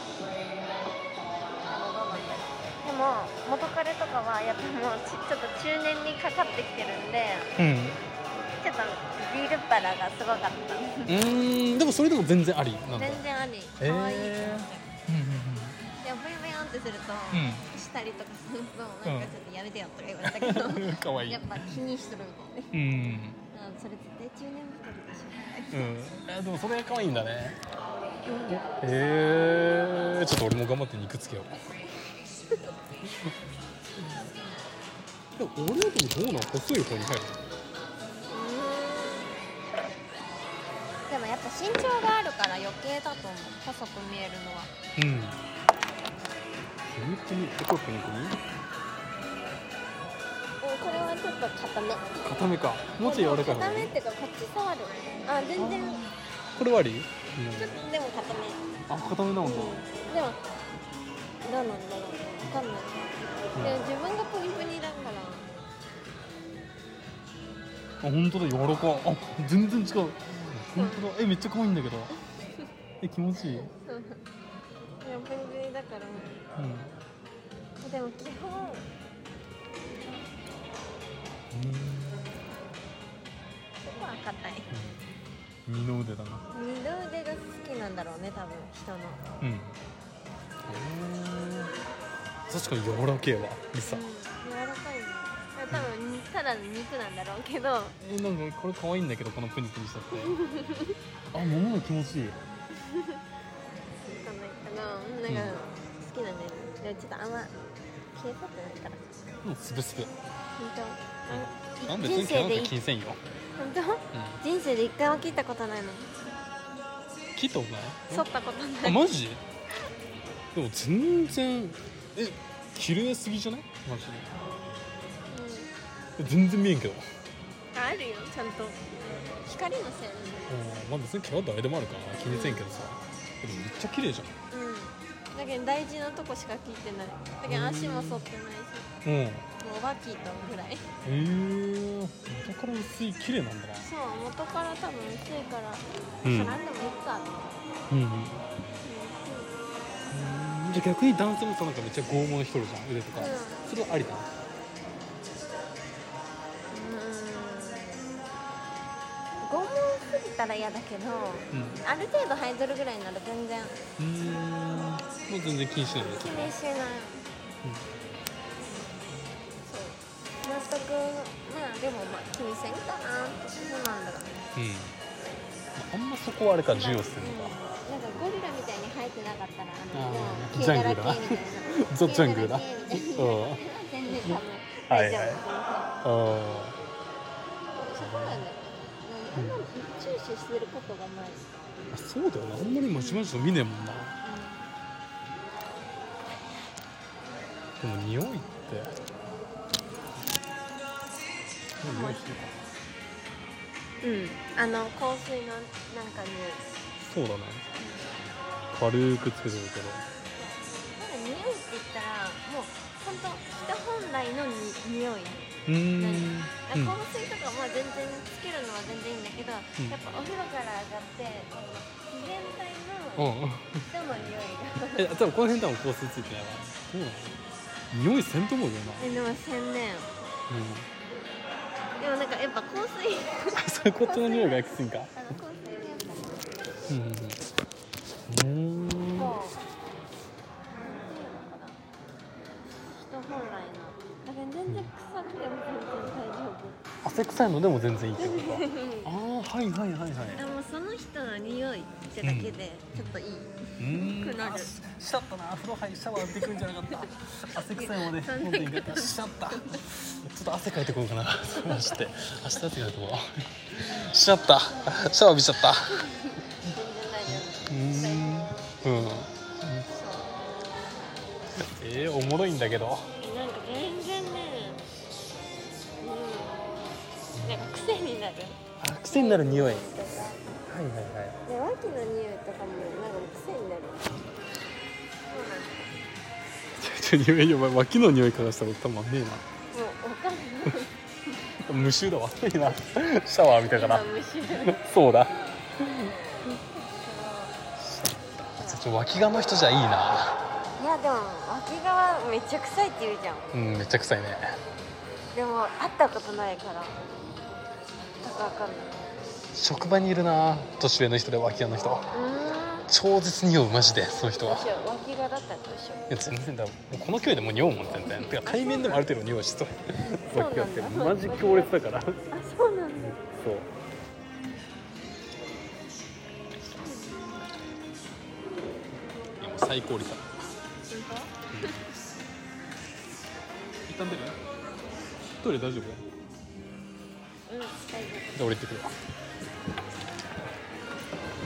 でも元彼とかはやっぱもうちょっと中年にかかってきてるんで、うん、ちょっとビールっ腹がすごかった。うーんでもそれでも全然ありなんだ。 全然あり。可愛い気持ち。いやブイブイーンってすると、うん、したりとかするとなんかちょっとやめてよとか言われたけど、うん、可愛いやっぱ気にしとるみたいな。うん。それ絶対中年太りでしょ。 うん。あでもそれが可愛いんだね。へえー、ちょっと俺も頑張って肉つけよう。でも俺はでもどうなの？細い方に入るの？ 身長があるから余計だと思う、細く見えるのは。 うん。本当にここプニプニ。 これはちょっと固め。 固めか。もうちょい柔らかい。 固めっていうかこっち触る。あ、全然。 これはあり？うん、 ちょっとでも固め。 あ、固めなんだ。うん、でもどうなんだろう。わかんない。うん、でも自分がプニプニだから。 あ、本当だ、柔らかい。あ、全然違う。本当だ。え、めっちゃ可愛いんだけど。え、気持ちいい。いや、 プニプニだから。うん。でも基本。うん。ここは硬い。 うん、二の腕だな。 二の腕が好きなんだろうね、多分人の。 うん。確かに柔らけえわ、リサ。うん、柔らかいね。多分ただの肉なんだろうけど。 え、なんかこれ可愛いんだけど、このプニプニしたって。あ、ももが気持ちいい。わかんないけど、なんか好きなんだよね。でもちょっとあんま消えさってないから。 もうつぶつぶ。 本当。 なんで人生で気にせんよ。 本当？うん、人生で一回も切ったことないの。 切ったことない？ 剃ったことない。 あ、マジ？でも全然え綺麗すぎじゃない？マジで。うん、全然見えんけど。 あるよ、ちゃんと。光のせい。 うん、まあ別に毛は誰でもあるから気にせんけどさ。でもめっちゃ綺麗じゃん。 うん。だけど大事なとこしか切ってない。だけど足も剃ってないし。うん。もう脇とぐらい。へえー、元から薄い綺麗なんだな。 そう、元から多分薄いから。うん。なんでもいいか。 うんうん。じゃあ逆に男性もさ、なんかめっちゃ剛毛の人いるじゃん、腕とか、うん、それはありだな。 剛毛すぎたら嫌だけど、うん、ある程度生えとるぐらいなら全然。 うーん、もう全然気にしないです。 気にしない。うん、そう。全く、まあでもまあ気にせんかなってそうなんだろうね。 うん。あんまそこはあれか重要するのか。 なんかゴリラみたいに生えてなかったら、あの、 あジャングルだな。ゾジャングルだ。うん。 全然多分大丈夫。ああ。そこはね、あんま注視してることがない。 あ、そうだよな。あんまりまちまちと見ねえもんな。でも匂いって。匂いしてるかな。うん。あの香水のなんか匂い。 そうだね。軽くつけてるけど。 なんか匂いって言ったらもう本当人本来のに匂い。 うーん。 香水とかまあ全然つけるのは全然いいんだけど、うん、やっぱお風呂から上がって自然体の人の匂いが。え、 多分この辺多分香水ついてないわ。そうなの？匂いせんと思うよな。 え、でもせんねん。うん。でもなんかやっぱ香水。 そういうことの匂いがきついんか。 あの香水のやつ。 うん。うん。人本来の。だから全然臭くても全然大丈夫。 汗臭いのでも全然いいってことか。ああ、はいはいはいはい。 でもその人の匂いってだけでちょっといい。うん。くなる。 しちゃったな。風呂入りシャワー浴びてくるんじゃなかった。汗臭いもんね。飲んでいいかった。しちゃった。ちょっと汗かいてこうかな。マジで。明日汗かいてこう。しちゃった。シャワー浴びちゃった。うん。うん。えー、おもろいんだけど。 なんか全然ね、うん、なんか癖になる。 あ、癖になる匂い。はいはいはい。 で、脇の匂いとかもなんか癖になる。 そうなんだ。ちょちょ、お前脇の匂いからしたらたまんねえな。もうわかんない。 無臭だわ。いいな。シャワー浴びたから。 無臭。 そうだ。ちょっと脇がの人じゃいいな。 いやでも脇側めっちゃ臭いって言うじゃん。 うん、めっちゃ臭いね。 でも会ったことないからだから分かんない。 職場にいるな、年上の人で脇がの人。超絶匂う、マジで。その人は脇がだったらどうしよう。 いや全然だ、もうこの距離でもう匂うもん全然。てか対面でもある程度匂うしそう。脇がってマジ強烈だから。あ、 そうなんだ。 そう。今最高リサ。一旦出る？トイレ大丈夫？ うん、大丈夫。 じゃあ俺行ってくるわ。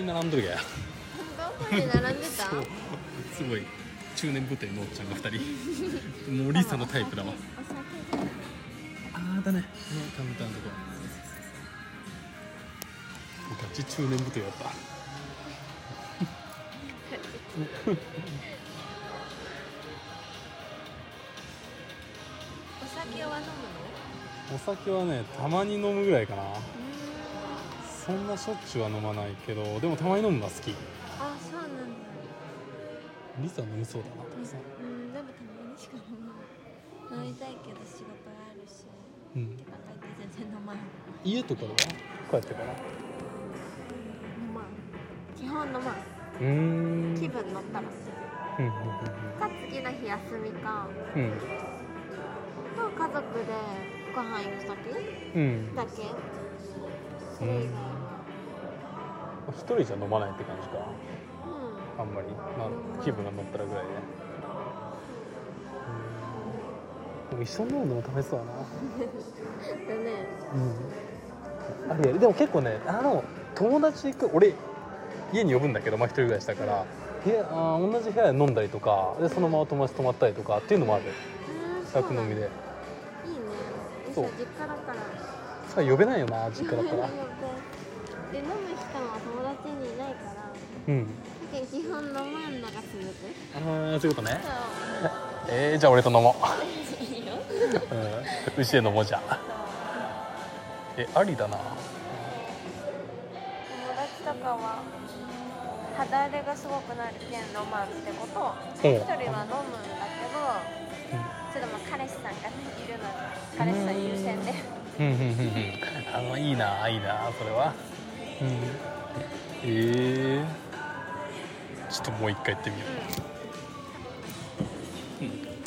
並んどるがやどこに並んでた？ そうすごい中年ぶってのおっちゃんがふたりもうリサのタイプだわ。あーだね、カウンターのとこガチ中年ぶってやったお酒は飲むの？ お酒はねたまに飲むぐらいかな。そんなしょっちゅうは飲まないけどでもたまに飲むのは好き。 あ、そうなんだ。 リサ飲みそうだなたくさん。 うん、でもたまにしか飲まない。飲みたいけど仕事があるし、 うん、 家帰って全然飲まない。 家とかではこうやってから飲まん。基本飲まん。 うーん気分乗ったら。 うんうんか次の日休みか、 うんうんと家族でご飯行くときうんだけ。それ以外は。 一人じゃ飲まないって感じか。 うん。 あんまり、まあ、気分が乗ったらぐらいで、うん、でも一緒に飲むのも楽しそうだなだね。 うん、あれやるでも結構ねあの友達行く俺家に呼ぶんだけど、まあ、一人暮らしだからいやあ同じ部屋で飲んだりとかでそのまま友達泊まったりとかっていうのもある。宅飲みでいいね。 そう実家だからさ呼べないよな実家だったらで飲む人は友達にいないからうん基本飲まんのが続く。 ああそういうことね。えー、じゃあ俺と飲もういいよ、 うん、うちで飲もうじゃえありだな。 友達とかは肌荒れがすごくなるけん飲まんってことを一人は飲むんだけど、ちょっとまあ彼氏さんがいるので彼氏さん優先でうんうんうんうんあのいいないいなそれは、うん、えー、ちょっともう一回行ってみよう、うんうん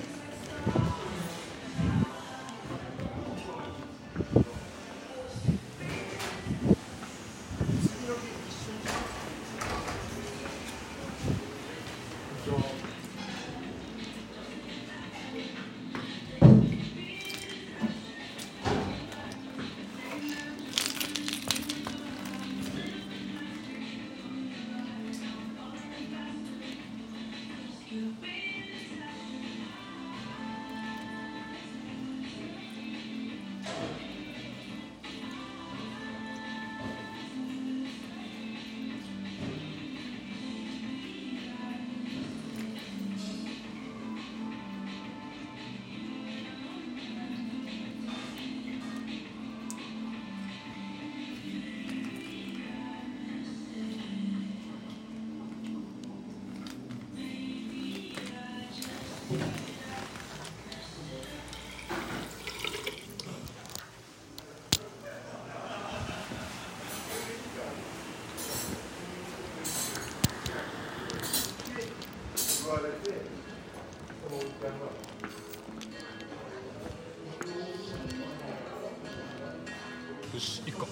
よし行こう。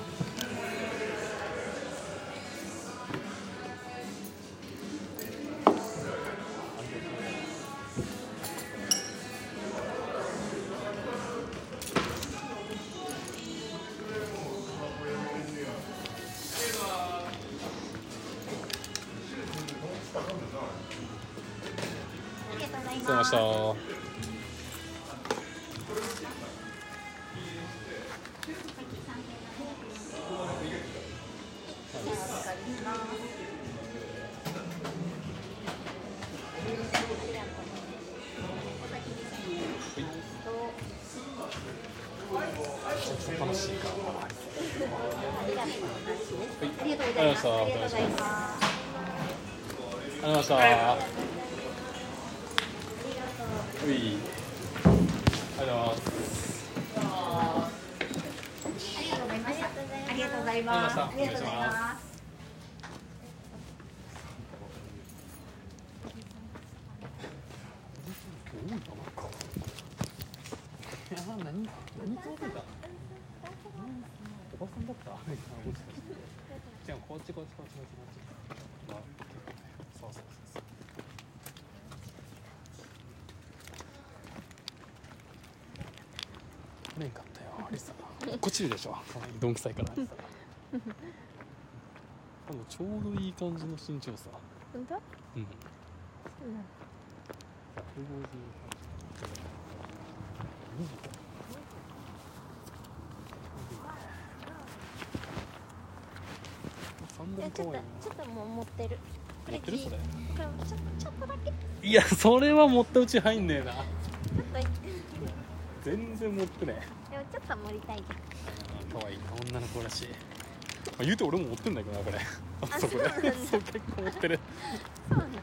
ありがとうございました。楽しいか。ありがとうございます。ありがとうございます。ありがとうございます。ありがとうございました。うい。ありがとうございます。ありがとうございます。ありがとうございます。ありがとうございます。何何撮ってた？おばさんだった？じゃあこっちこっちこっちこっちこっち。そうそうそうそう。来れんかったよリサ。こっちいるでしょ。どんくさいからリサ。 あのちょうどいい感じの身長差。 本当？うん。そうなの。いやちょっとちょっともう持ってる。 持ってるそれ。 これちょちょっとだけ。 いやそれは持ったうち入んねえな。 ちょっと全然持ってねえ。 でもちょっと盛りたいじゃん。 可愛い女の子らしい。まあ、言うて俺も持ってんだけどなこれ。あそこで。そう結構持ってる。 そうなんだ。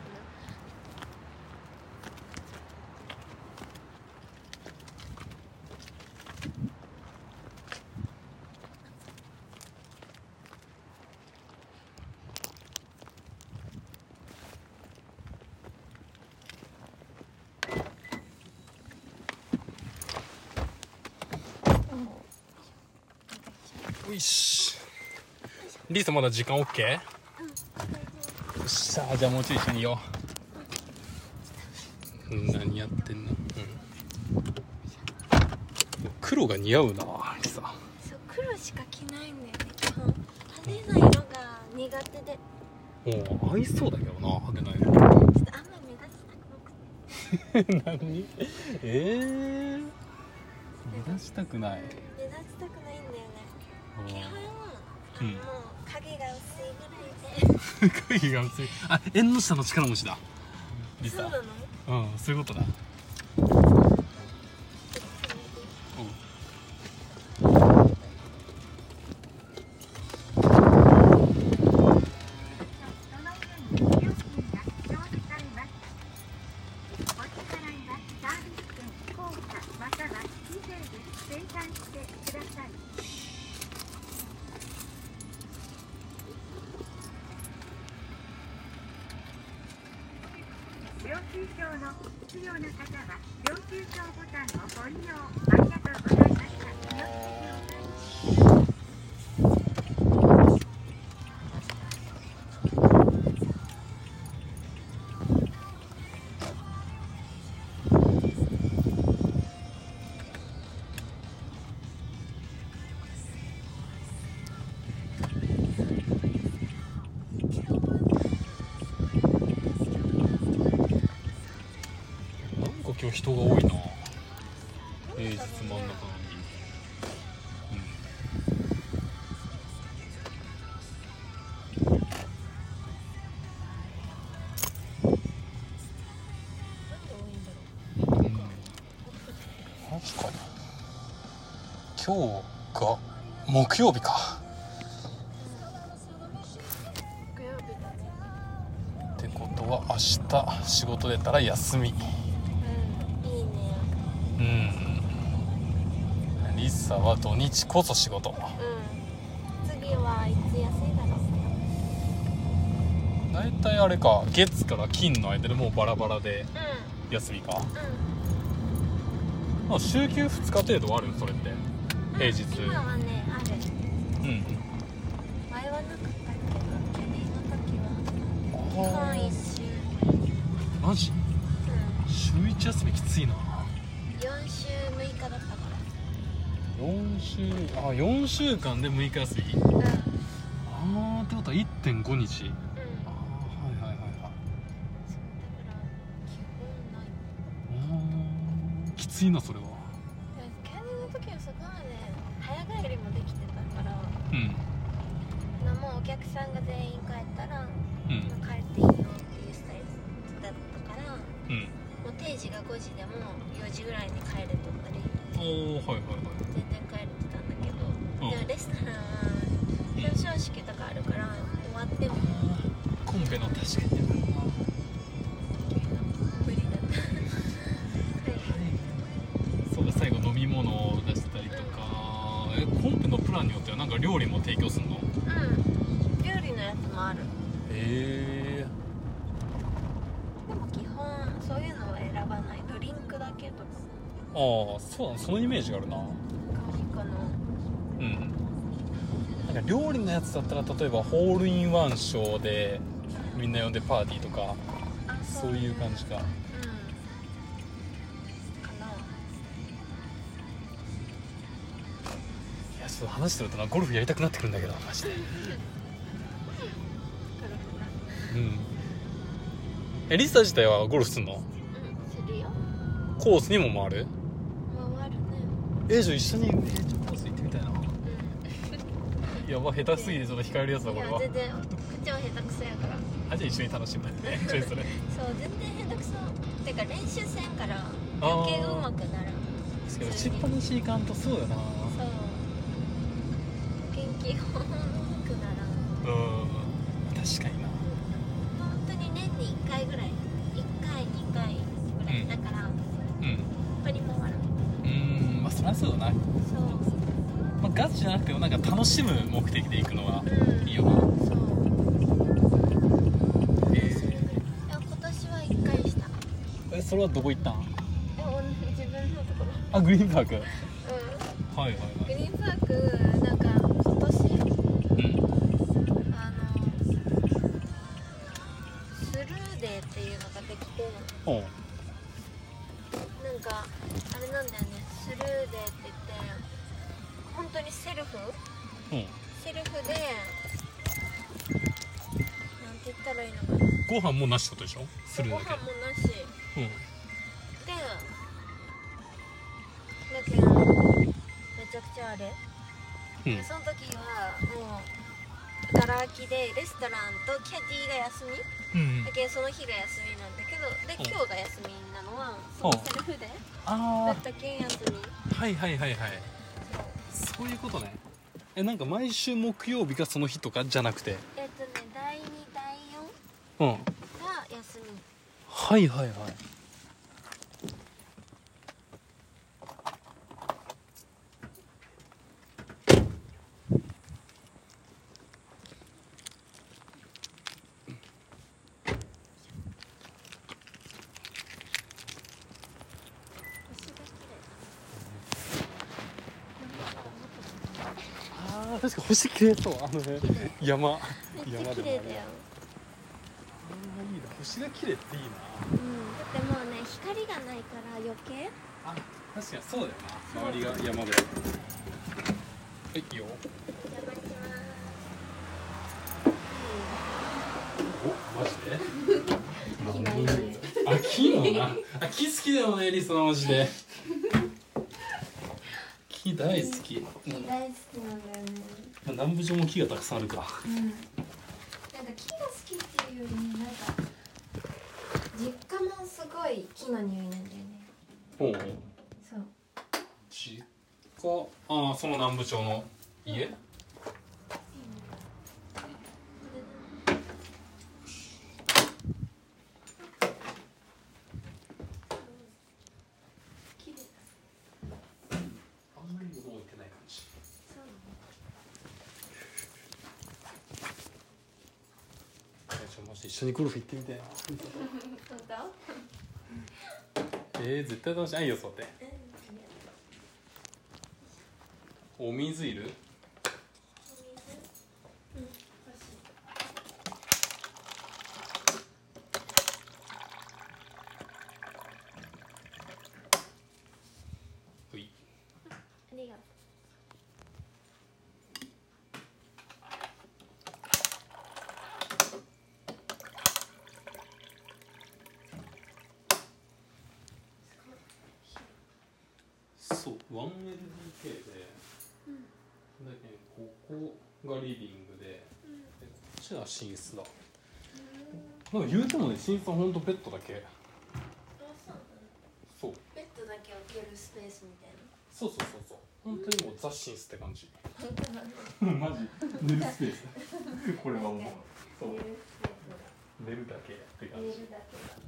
よし。リーさんまだ時間 OK？ よっしゃ、じゃあもうちょい一緒にいよう。何やってんの、うん、黒が似合うなリサ。 そう黒しか着ないんだよね基本。派手な色が苦手で。 もう合いそうだけどな派手な色。 ちょっとあんま目立ちたくなくて。 何えー、目立ちたくない。 目立ちたくないんだよね基本。うん、もう影が薄いぐらいで。 影が薄い。あ、縁の下の力持ちだリサ。 そうなの？ うん、そういうことだ。 領収証の必要な方は領収証ボタンをご利用ありがとうございました。 今日人が多いな。平日真ん中なのに、うん、うん、確かに今日が木曜日か。 木曜日だね。 ってことは明日仕事出たら休み。うん、リサは土日こそ仕事。うん、 次はいつ休いだろう。 だいたいあれか月から金の間でもうバラバラで休みか。うん、まあ週休ふつか程度はあるのそれって平日。 今はねある。 うん、 前はなかったけど去年の時は基本一週。 マジ？うん、週一休みきついな。 よん週むいかだったから。 よん週、あ、よんしゅうかんでむいか休み。うん、ああってことは いってんごにち。うん、ああはいはいはいはい。 そうだから基本ない。 ああきついなそれは。 去年の時はそこまで早帰りもできてたから、 うん、 もうお客さんが全員帰ったら、うん、帰っていいよっていうスタイルだったから、うん、もう定時がごじでもよじぐらいに帰れとったり。 おー、はいはいはい。 全然帰れてたんだけど、うん、でもレストランは表彰式とかあるから終わってもコンペの確かに無理だった。 そうだ、最後飲み物を出したりとか、うん、えコンペのプランによってはなんか料理も提供するの？うん、 料理のやつもある。 へえ。 でも基本そういうのは選ばない。ドリンクだけとか。 ああ、そうだね、そのイメージがあるな。 かな。 うん。なんか料理のやつだったら例えばホールインワンショーでみんな呼んでパーティーとか、そういう感じか。うん。かな。いや、ちょっと話してるとなゴルフやりたくなってくるんだけどマジで。 うんえリサ自体はゴルフすんの？ うんするよ。 コースにも回る？ 回るね。 えじゃあ一緒にえー、ちょコース行ってみたいな。やば下手すぎてちょっと控えるやつだこれは。 いや全然口は下手くそやから。 あじゃあ一緒に楽しんだね一緒にそれそう全然下手くそてか練習せんから余計うまくならん。 確かに打ちっぱなしいかんとそうだな。 そう元気ほんくならん。 うん確かにな。 本当に年にいっかいぐらいいっかいにかいぐらい、うん、だからうん本当に回らん。 うんまあそりゃそうだな。 そう、 まあ、ガチじゃなくてもなんか楽しむ目的で行くのがいいよな、 うん、そうえー、今年はいっかいした。 えそれはどこ行ったん？ え自分のところ。 あグリーンパーク。うんはいはいはい。 グリーンパークなんか今年、うん、あのスルーデーっていうのができて、 うんなんかあれなんだよね、スルーデーって言って本当にセルフ、うん、セルフでなんて言ったらいいのかな、 ご飯もなしってことでしょ？するだけご飯もなし、うん、でだけどめちゃくちゃあれ、うん、その時はもうガラ空きでレストランとキャディーが休み、うん、だけどその日が休みなんだけどで、うん、今日が休みなのはそのセルフでだったけん休み。はいはいはいはい、そう、そういうことね。えなんか毎週木曜日がその日とかじゃなくてえっとねだいにだいよんが休み、うん、はいはいはい。確か星綺麗そう、あのね山めっちゃ綺麗だよ。ああいいな、星が綺麗っていいな。うん、だってもうね光がないから余計。あ確かにそうだよな、周りが山で。はいいいよ。お邪魔します。おマジであ木のなあ木好きだよねリサマジで木大好き。木大好きなんだよね。南部上も木がたくさんあるから、うん、なんか木が好きっていうよりね、なんか実家もすごい木の匂いなんだよね。ほうほう。そう実家、ああその南部町の家、うん、一緒にゴルフ行ってみたいな。本当？えー、絶対楽しい。あいいよそうって。お水いる？お水？うん、欲しい。ほい。ありがとう。そう ワンエルディーケー で、うん、だけどここがリビングで、うん、でこっちが寝室だ。うん、なんか言うてもね、寝室はほんとベッドだけ。そうベッドだけ置けるスペースみたいな。そうそうそうそう、本当にもうザ寝室って感じ。マジ寝るスペースこれはもうそう寝るだけって感じ。寝るだけだ。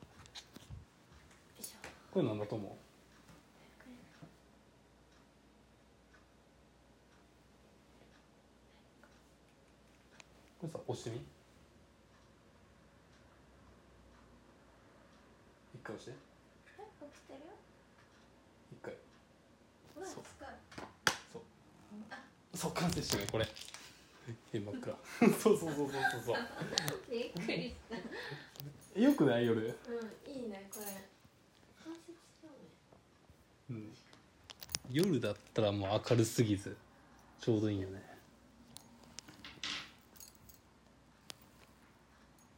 これなんだと思う？これさ、押してみ。一回押して。え、起きてるよ。一回。うわ、そう。そう。あ、そう、完成してね、これ。え、真っ暗。そうそうそうそうそう。びっくりした。よくない夜。うん、いいね、これ。完成したね。うん。夜だったらもう明るすぎず、ちょうどいいよね。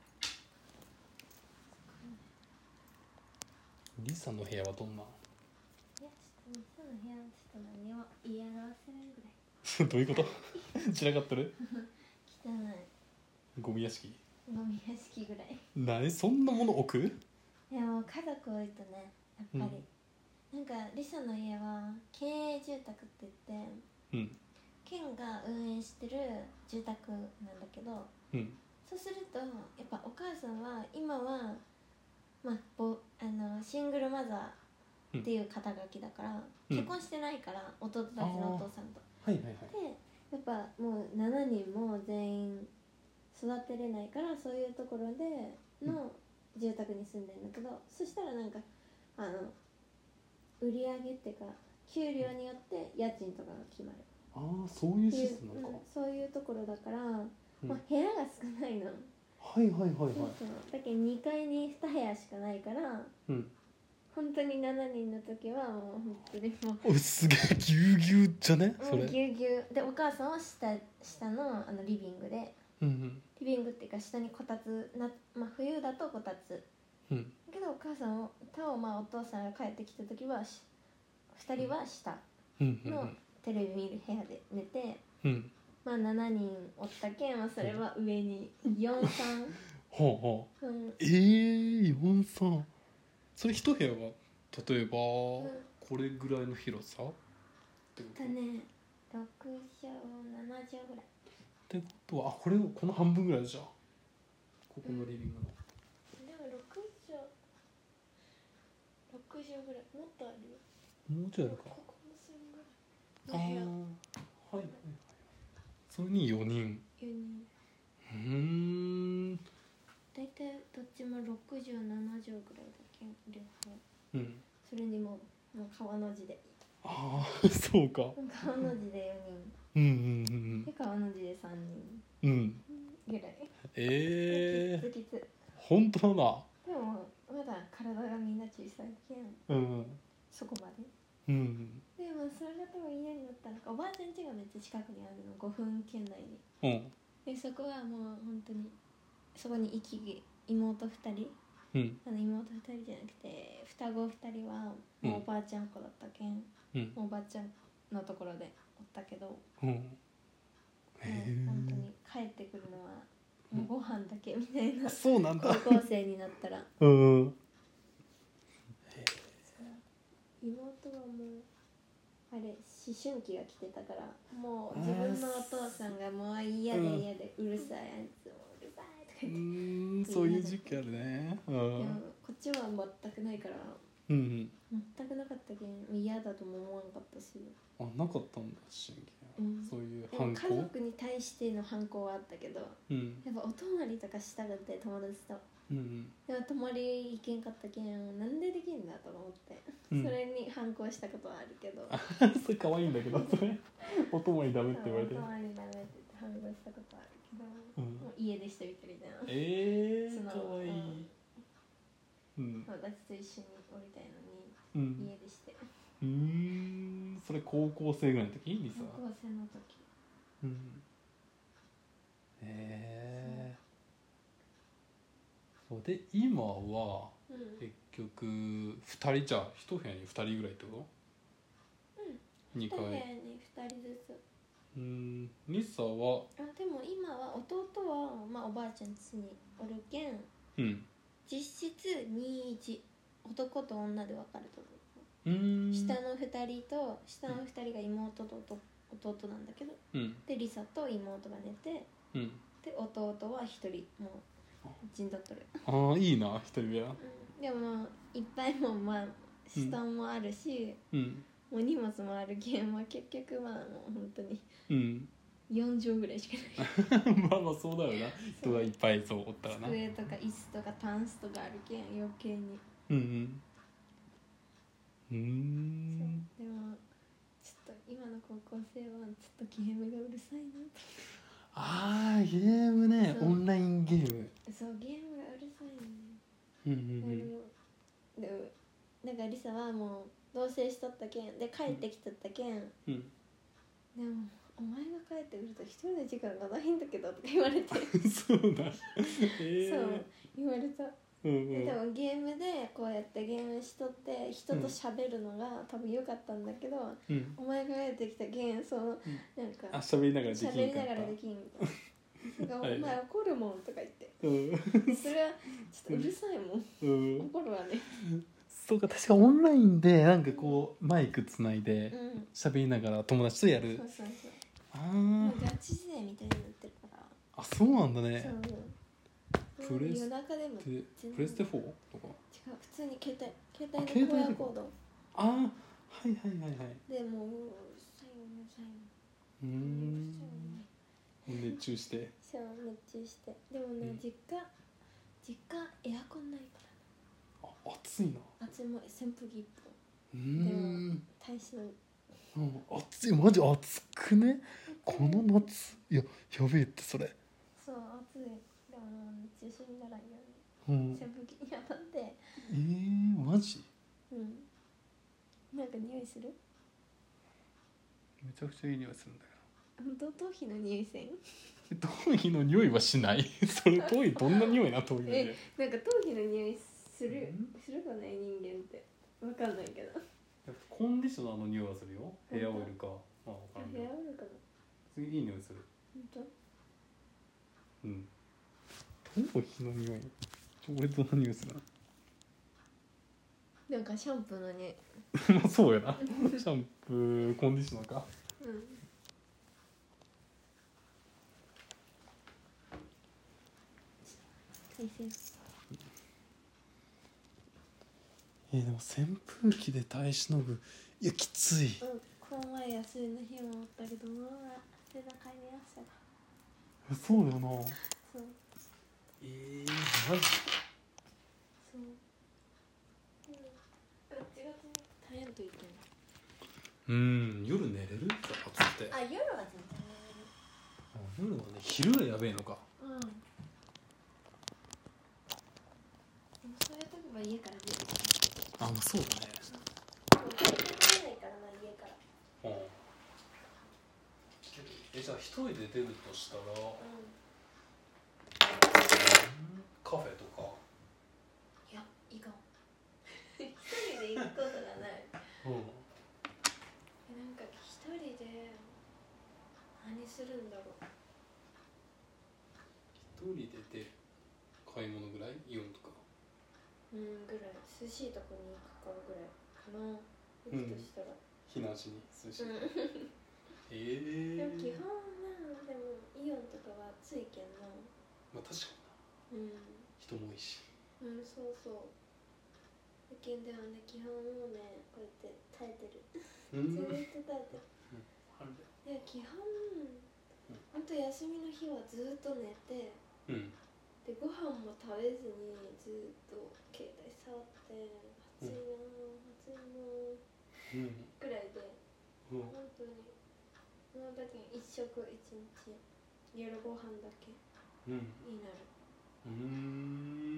サの部屋はどんな？ いやちょっとリサの部屋はちょっと何も言い表せないぐらいどういうこと散らかってる？ 汚いゴミ屋敷？ ゴミ屋敷ぐらい。 何そんなもの置く？ でも家族多いとねやっぱり、うん、なんかリサの家は県営住宅って言って、うん、県が運営してる住宅なんだけど、うん、そうするとやっぱお母さんは今は、まあ、ぼあのシングルマザーっていう肩書きだから、うん、結婚してないから弟たちのお父さんと、はいはいはい、でやっぱもうしちにんも全員育てれないからそういうところでの住宅に住んでるんだけど、うん、そしたらなんかあの売り上げっていうか給料によって家賃とかが決まる。 ああそういうシステムなのか、 うん、そういうところだから、うん、まあ、部屋が少ないの。 はいはいはいはい。そうそうだけどにかいにに部屋しかないから、うん、本当にしちにんの時はもう本当にもうすげえぎゅうぎゅうじゃねそれ。 ぎゅうぎゅうでお母さんは 下, 下 の, あのリビングで、うんうん、リビングっていうか下にこたつな、まあ、冬だとこたつ、うん、だけどお母さんをと、まあ、お父さんが帰ってきた時はふたりは下のテレビ見る部屋で寝て、うん、まあしちにんおったけん、まあ、それは上によんさんほうほう、うん、えー、よんさんそれ一部屋は例えば、うん、これぐらいの広さってこと？ だねろくじょうななじょうぐらいってことはあこれこの半分ぐらいじゃんここのリビングの、 うん、でもろくじょうろくじょうぐらいもっとあるよ。 もうちょいあるか。 ここの線ぐらいの部屋。 あはいはいはい。それによにん。 よにん。 うーん。 だいたいどっちもろくじょうななじょうぐらいだけ両方。うん。それにももう川の字で。 ああそうか。 川の字でよにん。うんうんうん。 で川の字でさんにん。うん。ぐらい。 ええー。 きつきつ。 本当だな。 でもまだ体がみんな小さいけん。うん。そこまで。うん。でもそれが多分家になったのかおばあちゃん家がめっちゃ近くにあるのごふん圏内に。うん。でそこはもう本当にそこに行き妹ふたり。うん、あの妹ふたりじゃなくて双子ふたりはもうおばあちゃん子だったけん、うん、おばあちゃんのところでおったけど、うん、へえ本当に帰ってくるのはもうご飯だけみたいな、うん、 そうなんだ高校生になったら、うん、へ妹はもうあれ思春期が来てたからもう自分のお父さんがもう嫌で嫌でうるさいあいつもうるさいとか言って、 うんそういう時期あるね、うん、でもこっちは全くないから、うんうん、全くなかったけん嫌だとも思わなかったしあなかったんだ思春期、うん、そういう反抗でも家族に対しての反抗はあったけど、うん、やっぱお泊まりとかしたくて友達と、うんうん、でも泊まり行けんかったけんなんでできんだと思って、うん、それに反抗したことはあるけどそれ可愛いんだけどそれお泊まりダメって言われてお泊まりダメって反抗したことあるけど、うん、もう家でしてみたみたいなえー、かわいい、 うん、友達と一緒におりたいのに、うん、家でしてうーんそれ高校生ぐらいの時リサ高校生の時うんへえー、そうで今は、うん、結局ふたりじゃひと部屋にふたりぐらいってこと？ うんにかいに部屋にふたりずつうんリサはあでも今は弟は、まあ、おばあちゃん家におるけん、うん、実質にたいいち男と女で分かれとる。うん下のふたりと下のふたりが妹と弟なんだけど、うん、でリサと妹が寝て、うん、で弟はひとりもう陣取っとる。 ああいいなひとり部屋、 うん、でもいっぱいもまあ布団もあるし、うん、もう荷物もあるけん、まあ、結局まあもう本当に、うんよんじょうぐらいしかないまあまあそうだよな人がいっぱいそうおったらな机とか椅子とかタンスとかあるけん余計にうんうんうーんでもちょっと今の高校生はちょっとゲームがうるさいなとあーゲームねオンラインゲームそうゲームがうるさいねうんうんうんでなんかリサはもう同棲しとったけんで帰ってきとったけん、うん、でもお前が帰ってくると一人の時間がないんだけどとか言われてそうだ、えー、 そう言われたうんうん、 で多分ゲームでこうやってゲームしとって人と喋るのが多分良かったんだけど、うん、お前がやってきたゲームその、うん、なんかあ喋りながらできんかった喋りながらできんみたいなそれがお前怒るもんとか言って、うん、それはちょっとうるさいもん、うん、怒るわね。 そうか確かオンラインでなんかこう、うん、マイクつないで喋りながら友達とやる、うん、そうそうそうああガチ勢みたいになってるからあそうなんだねそうプレス夜中でもプレステフォーとか違う普通に携帯携帯の荒野コードああはいはいはいはいでもう最後の最後うーん熱中してそう熱中してでもね、うん、実家実家エアコンないからあ暑いな暑いも扇風機一本うーん耐えしのうん、暑いマジ暑くねこの夏いややべえってそれそう暑いでも熱中症にならんように、うん、扇風機に当たってえー、マジうんなんか匂いするめちゃくちゃいい匂いするんだけど頭皮の匂いせん頭皮の匂いはしないそれ頭皮どんな匂いな頭皮の匂いえなんか頭皮の匂いするするかない人間ってわかんないけどコンディショナーの匂いはするよヘアオイルかあ分からんヘアオイルかな次いい匂いする本当うん頭皮の匂い俺どんな匂いするなんかシャンプーの匂いまあそうやなシャンプーコンディショナーかうんえー、でも扇風機で耐えしのぐいやきつい、うん、 この前休みの日もおったけど背中に汗がそうよなそうえー、マジそう、うん、ガチガチに耐えんといけないうん夜寝れるって暑くてあ夜は全然寝れる夜はね昼がやべえのかうんそういう時は家から出るあ、まあそうだね出ないからな家から、うん、 え、じゃあ一人で出るとしたら、うん、カフェとかいや、行かん一人で行くことがない、うん、なんか一人で何するんだろう一人で出る買い物ぐらいイオンとかうんぐらい涼しいとこに行くかぐらいかな行くとしたら、うん、 避難しに涼しい、うん、 えー、でも基本なでもイオンとかは暑いけんなまあ確かにな、うん、人も多いしうんそうそうだけんでもね基本もうねこうやって耐えてるずっと耐えてる、うん、で基本ほんと休みの日はずっと寝て、うんでご飯も食べずにずっと携帯触って暑いな、うん、暑いな、うん、ぐらいで、うん、本当にその時に一食一日夜ご飯だけになる、うん、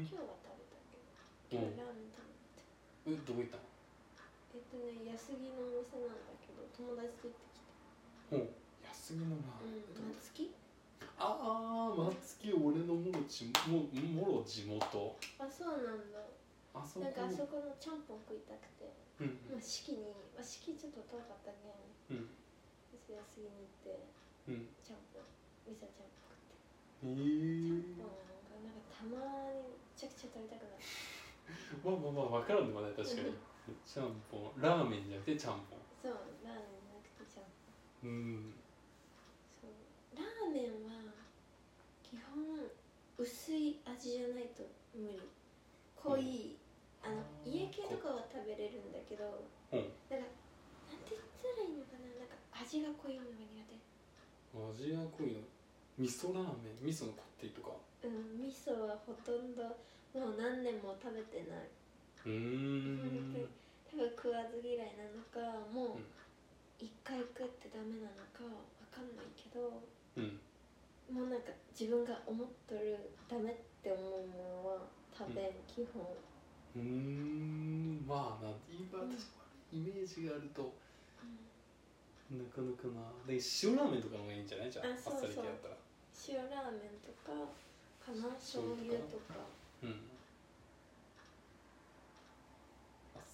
今日は食べたけど今日ラーメン食べて、 うん、どこ行ったのえっとね安木のお店なんだけど友達と行ってきたお安木のラーメン、 うん、松木ああ松木俺のもろちももろ地元あそうなんだあそこなんかあそこのちゃんぽん食いたくて、うんまあ、式に、まあ、式ちょっと遠かったけん、うん、安ぎに行って、うん、ちゃんぽんみさちゃんぽん食ってへえー、ちゃんぽんなんかたまにめちゃくちゃ食べたくなるまあまあまあ分からんでもない確かにちゃんぽんラーメンじゃなくてちゃんぽんそうラーメンじゃなくてちゃんぽんうんラーメンは基本薄い味じゃないと無理濃い、うん、あの家系とかは食べれるんだけど、うん、なんかなんて言ったらいいのかななんか味が濃いのが苦手味が濃いの味噌ラーメン味噌のこってりとかうん味噌はほとんどもう何年も食べてないうーん多分食わず嫌いなのかもう一回食ってダメなのかわかんないけどうん、もうなんか自分が思っとるダメって思うものは食べん、うん、基本うーんまあな今確かにイメージがあると、うん、なかなかなで塩ラーメンとかの方がいいんじゃないじゃんあっさり系だったら塩ラーメンとかかな醤油とかうん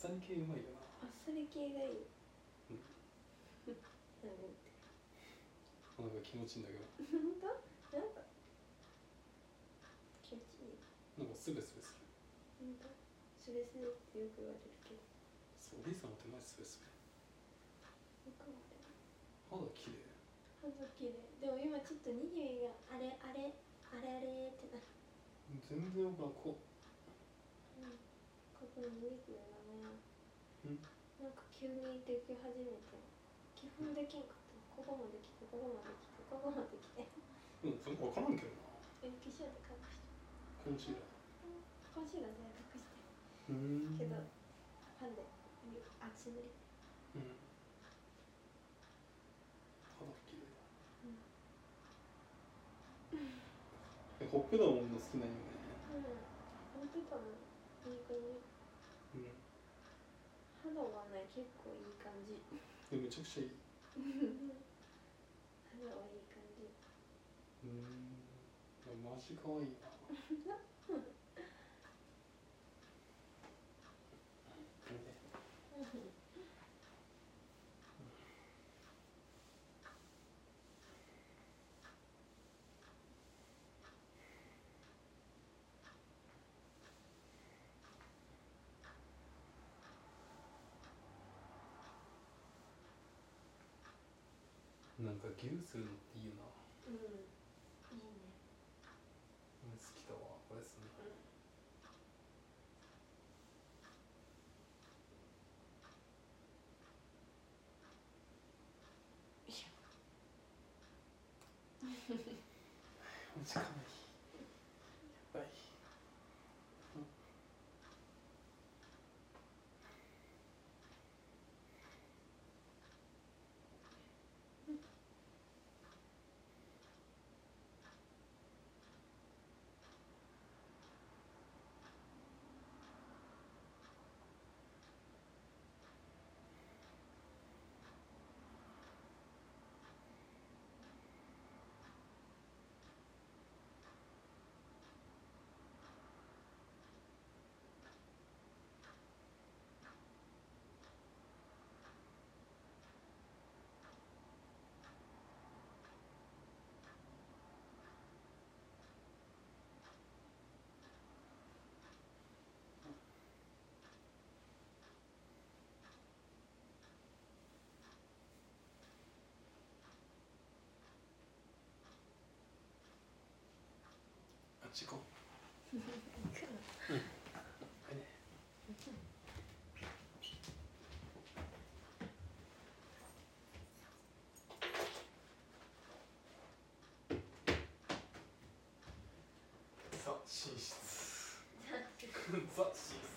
さり系うまいよな。 あっさり系がいい。 うん。なんか気持ちいいんだけど。 本当？なんか気持ちいい。 なんかスベスベする。 本当？スベスベってよく言われるけど。 そう、リーさんの手前スベスベ。 よく言われる。 肌綺麗。 肌綺麗。でも今ちょっとニキビがあれあれあれあれってな。 全然よくなこう。 うん。ここにニキビがね。 うん。 なんか急にでき始めて。基本できんかった。ここまで来て、ここまで来て、ここまで来て。 うん、それ分からんけどな。 え、化粧で隠して。 コンシーラー。 コンシーラーで隠して。 うん。 けど、パンで、あ、つ塗り。 うん。肌綺麗だ。うん。え、ほっぺたもの好きなんよね。 うん。ほっぺたもいい感じ。 うん。 肌はね、結構いい感じ。 え、めちゃくちゃいい。 肌はいい感じ。 うん。マジ可愛いな。なんかギューするのっていいよな。 うん。いいね。 好きだわ、これすんの。 よいしょ。 マジかわいい。やばい。あっち行こう。うん。はいね。ザ寝室。ザ寝室。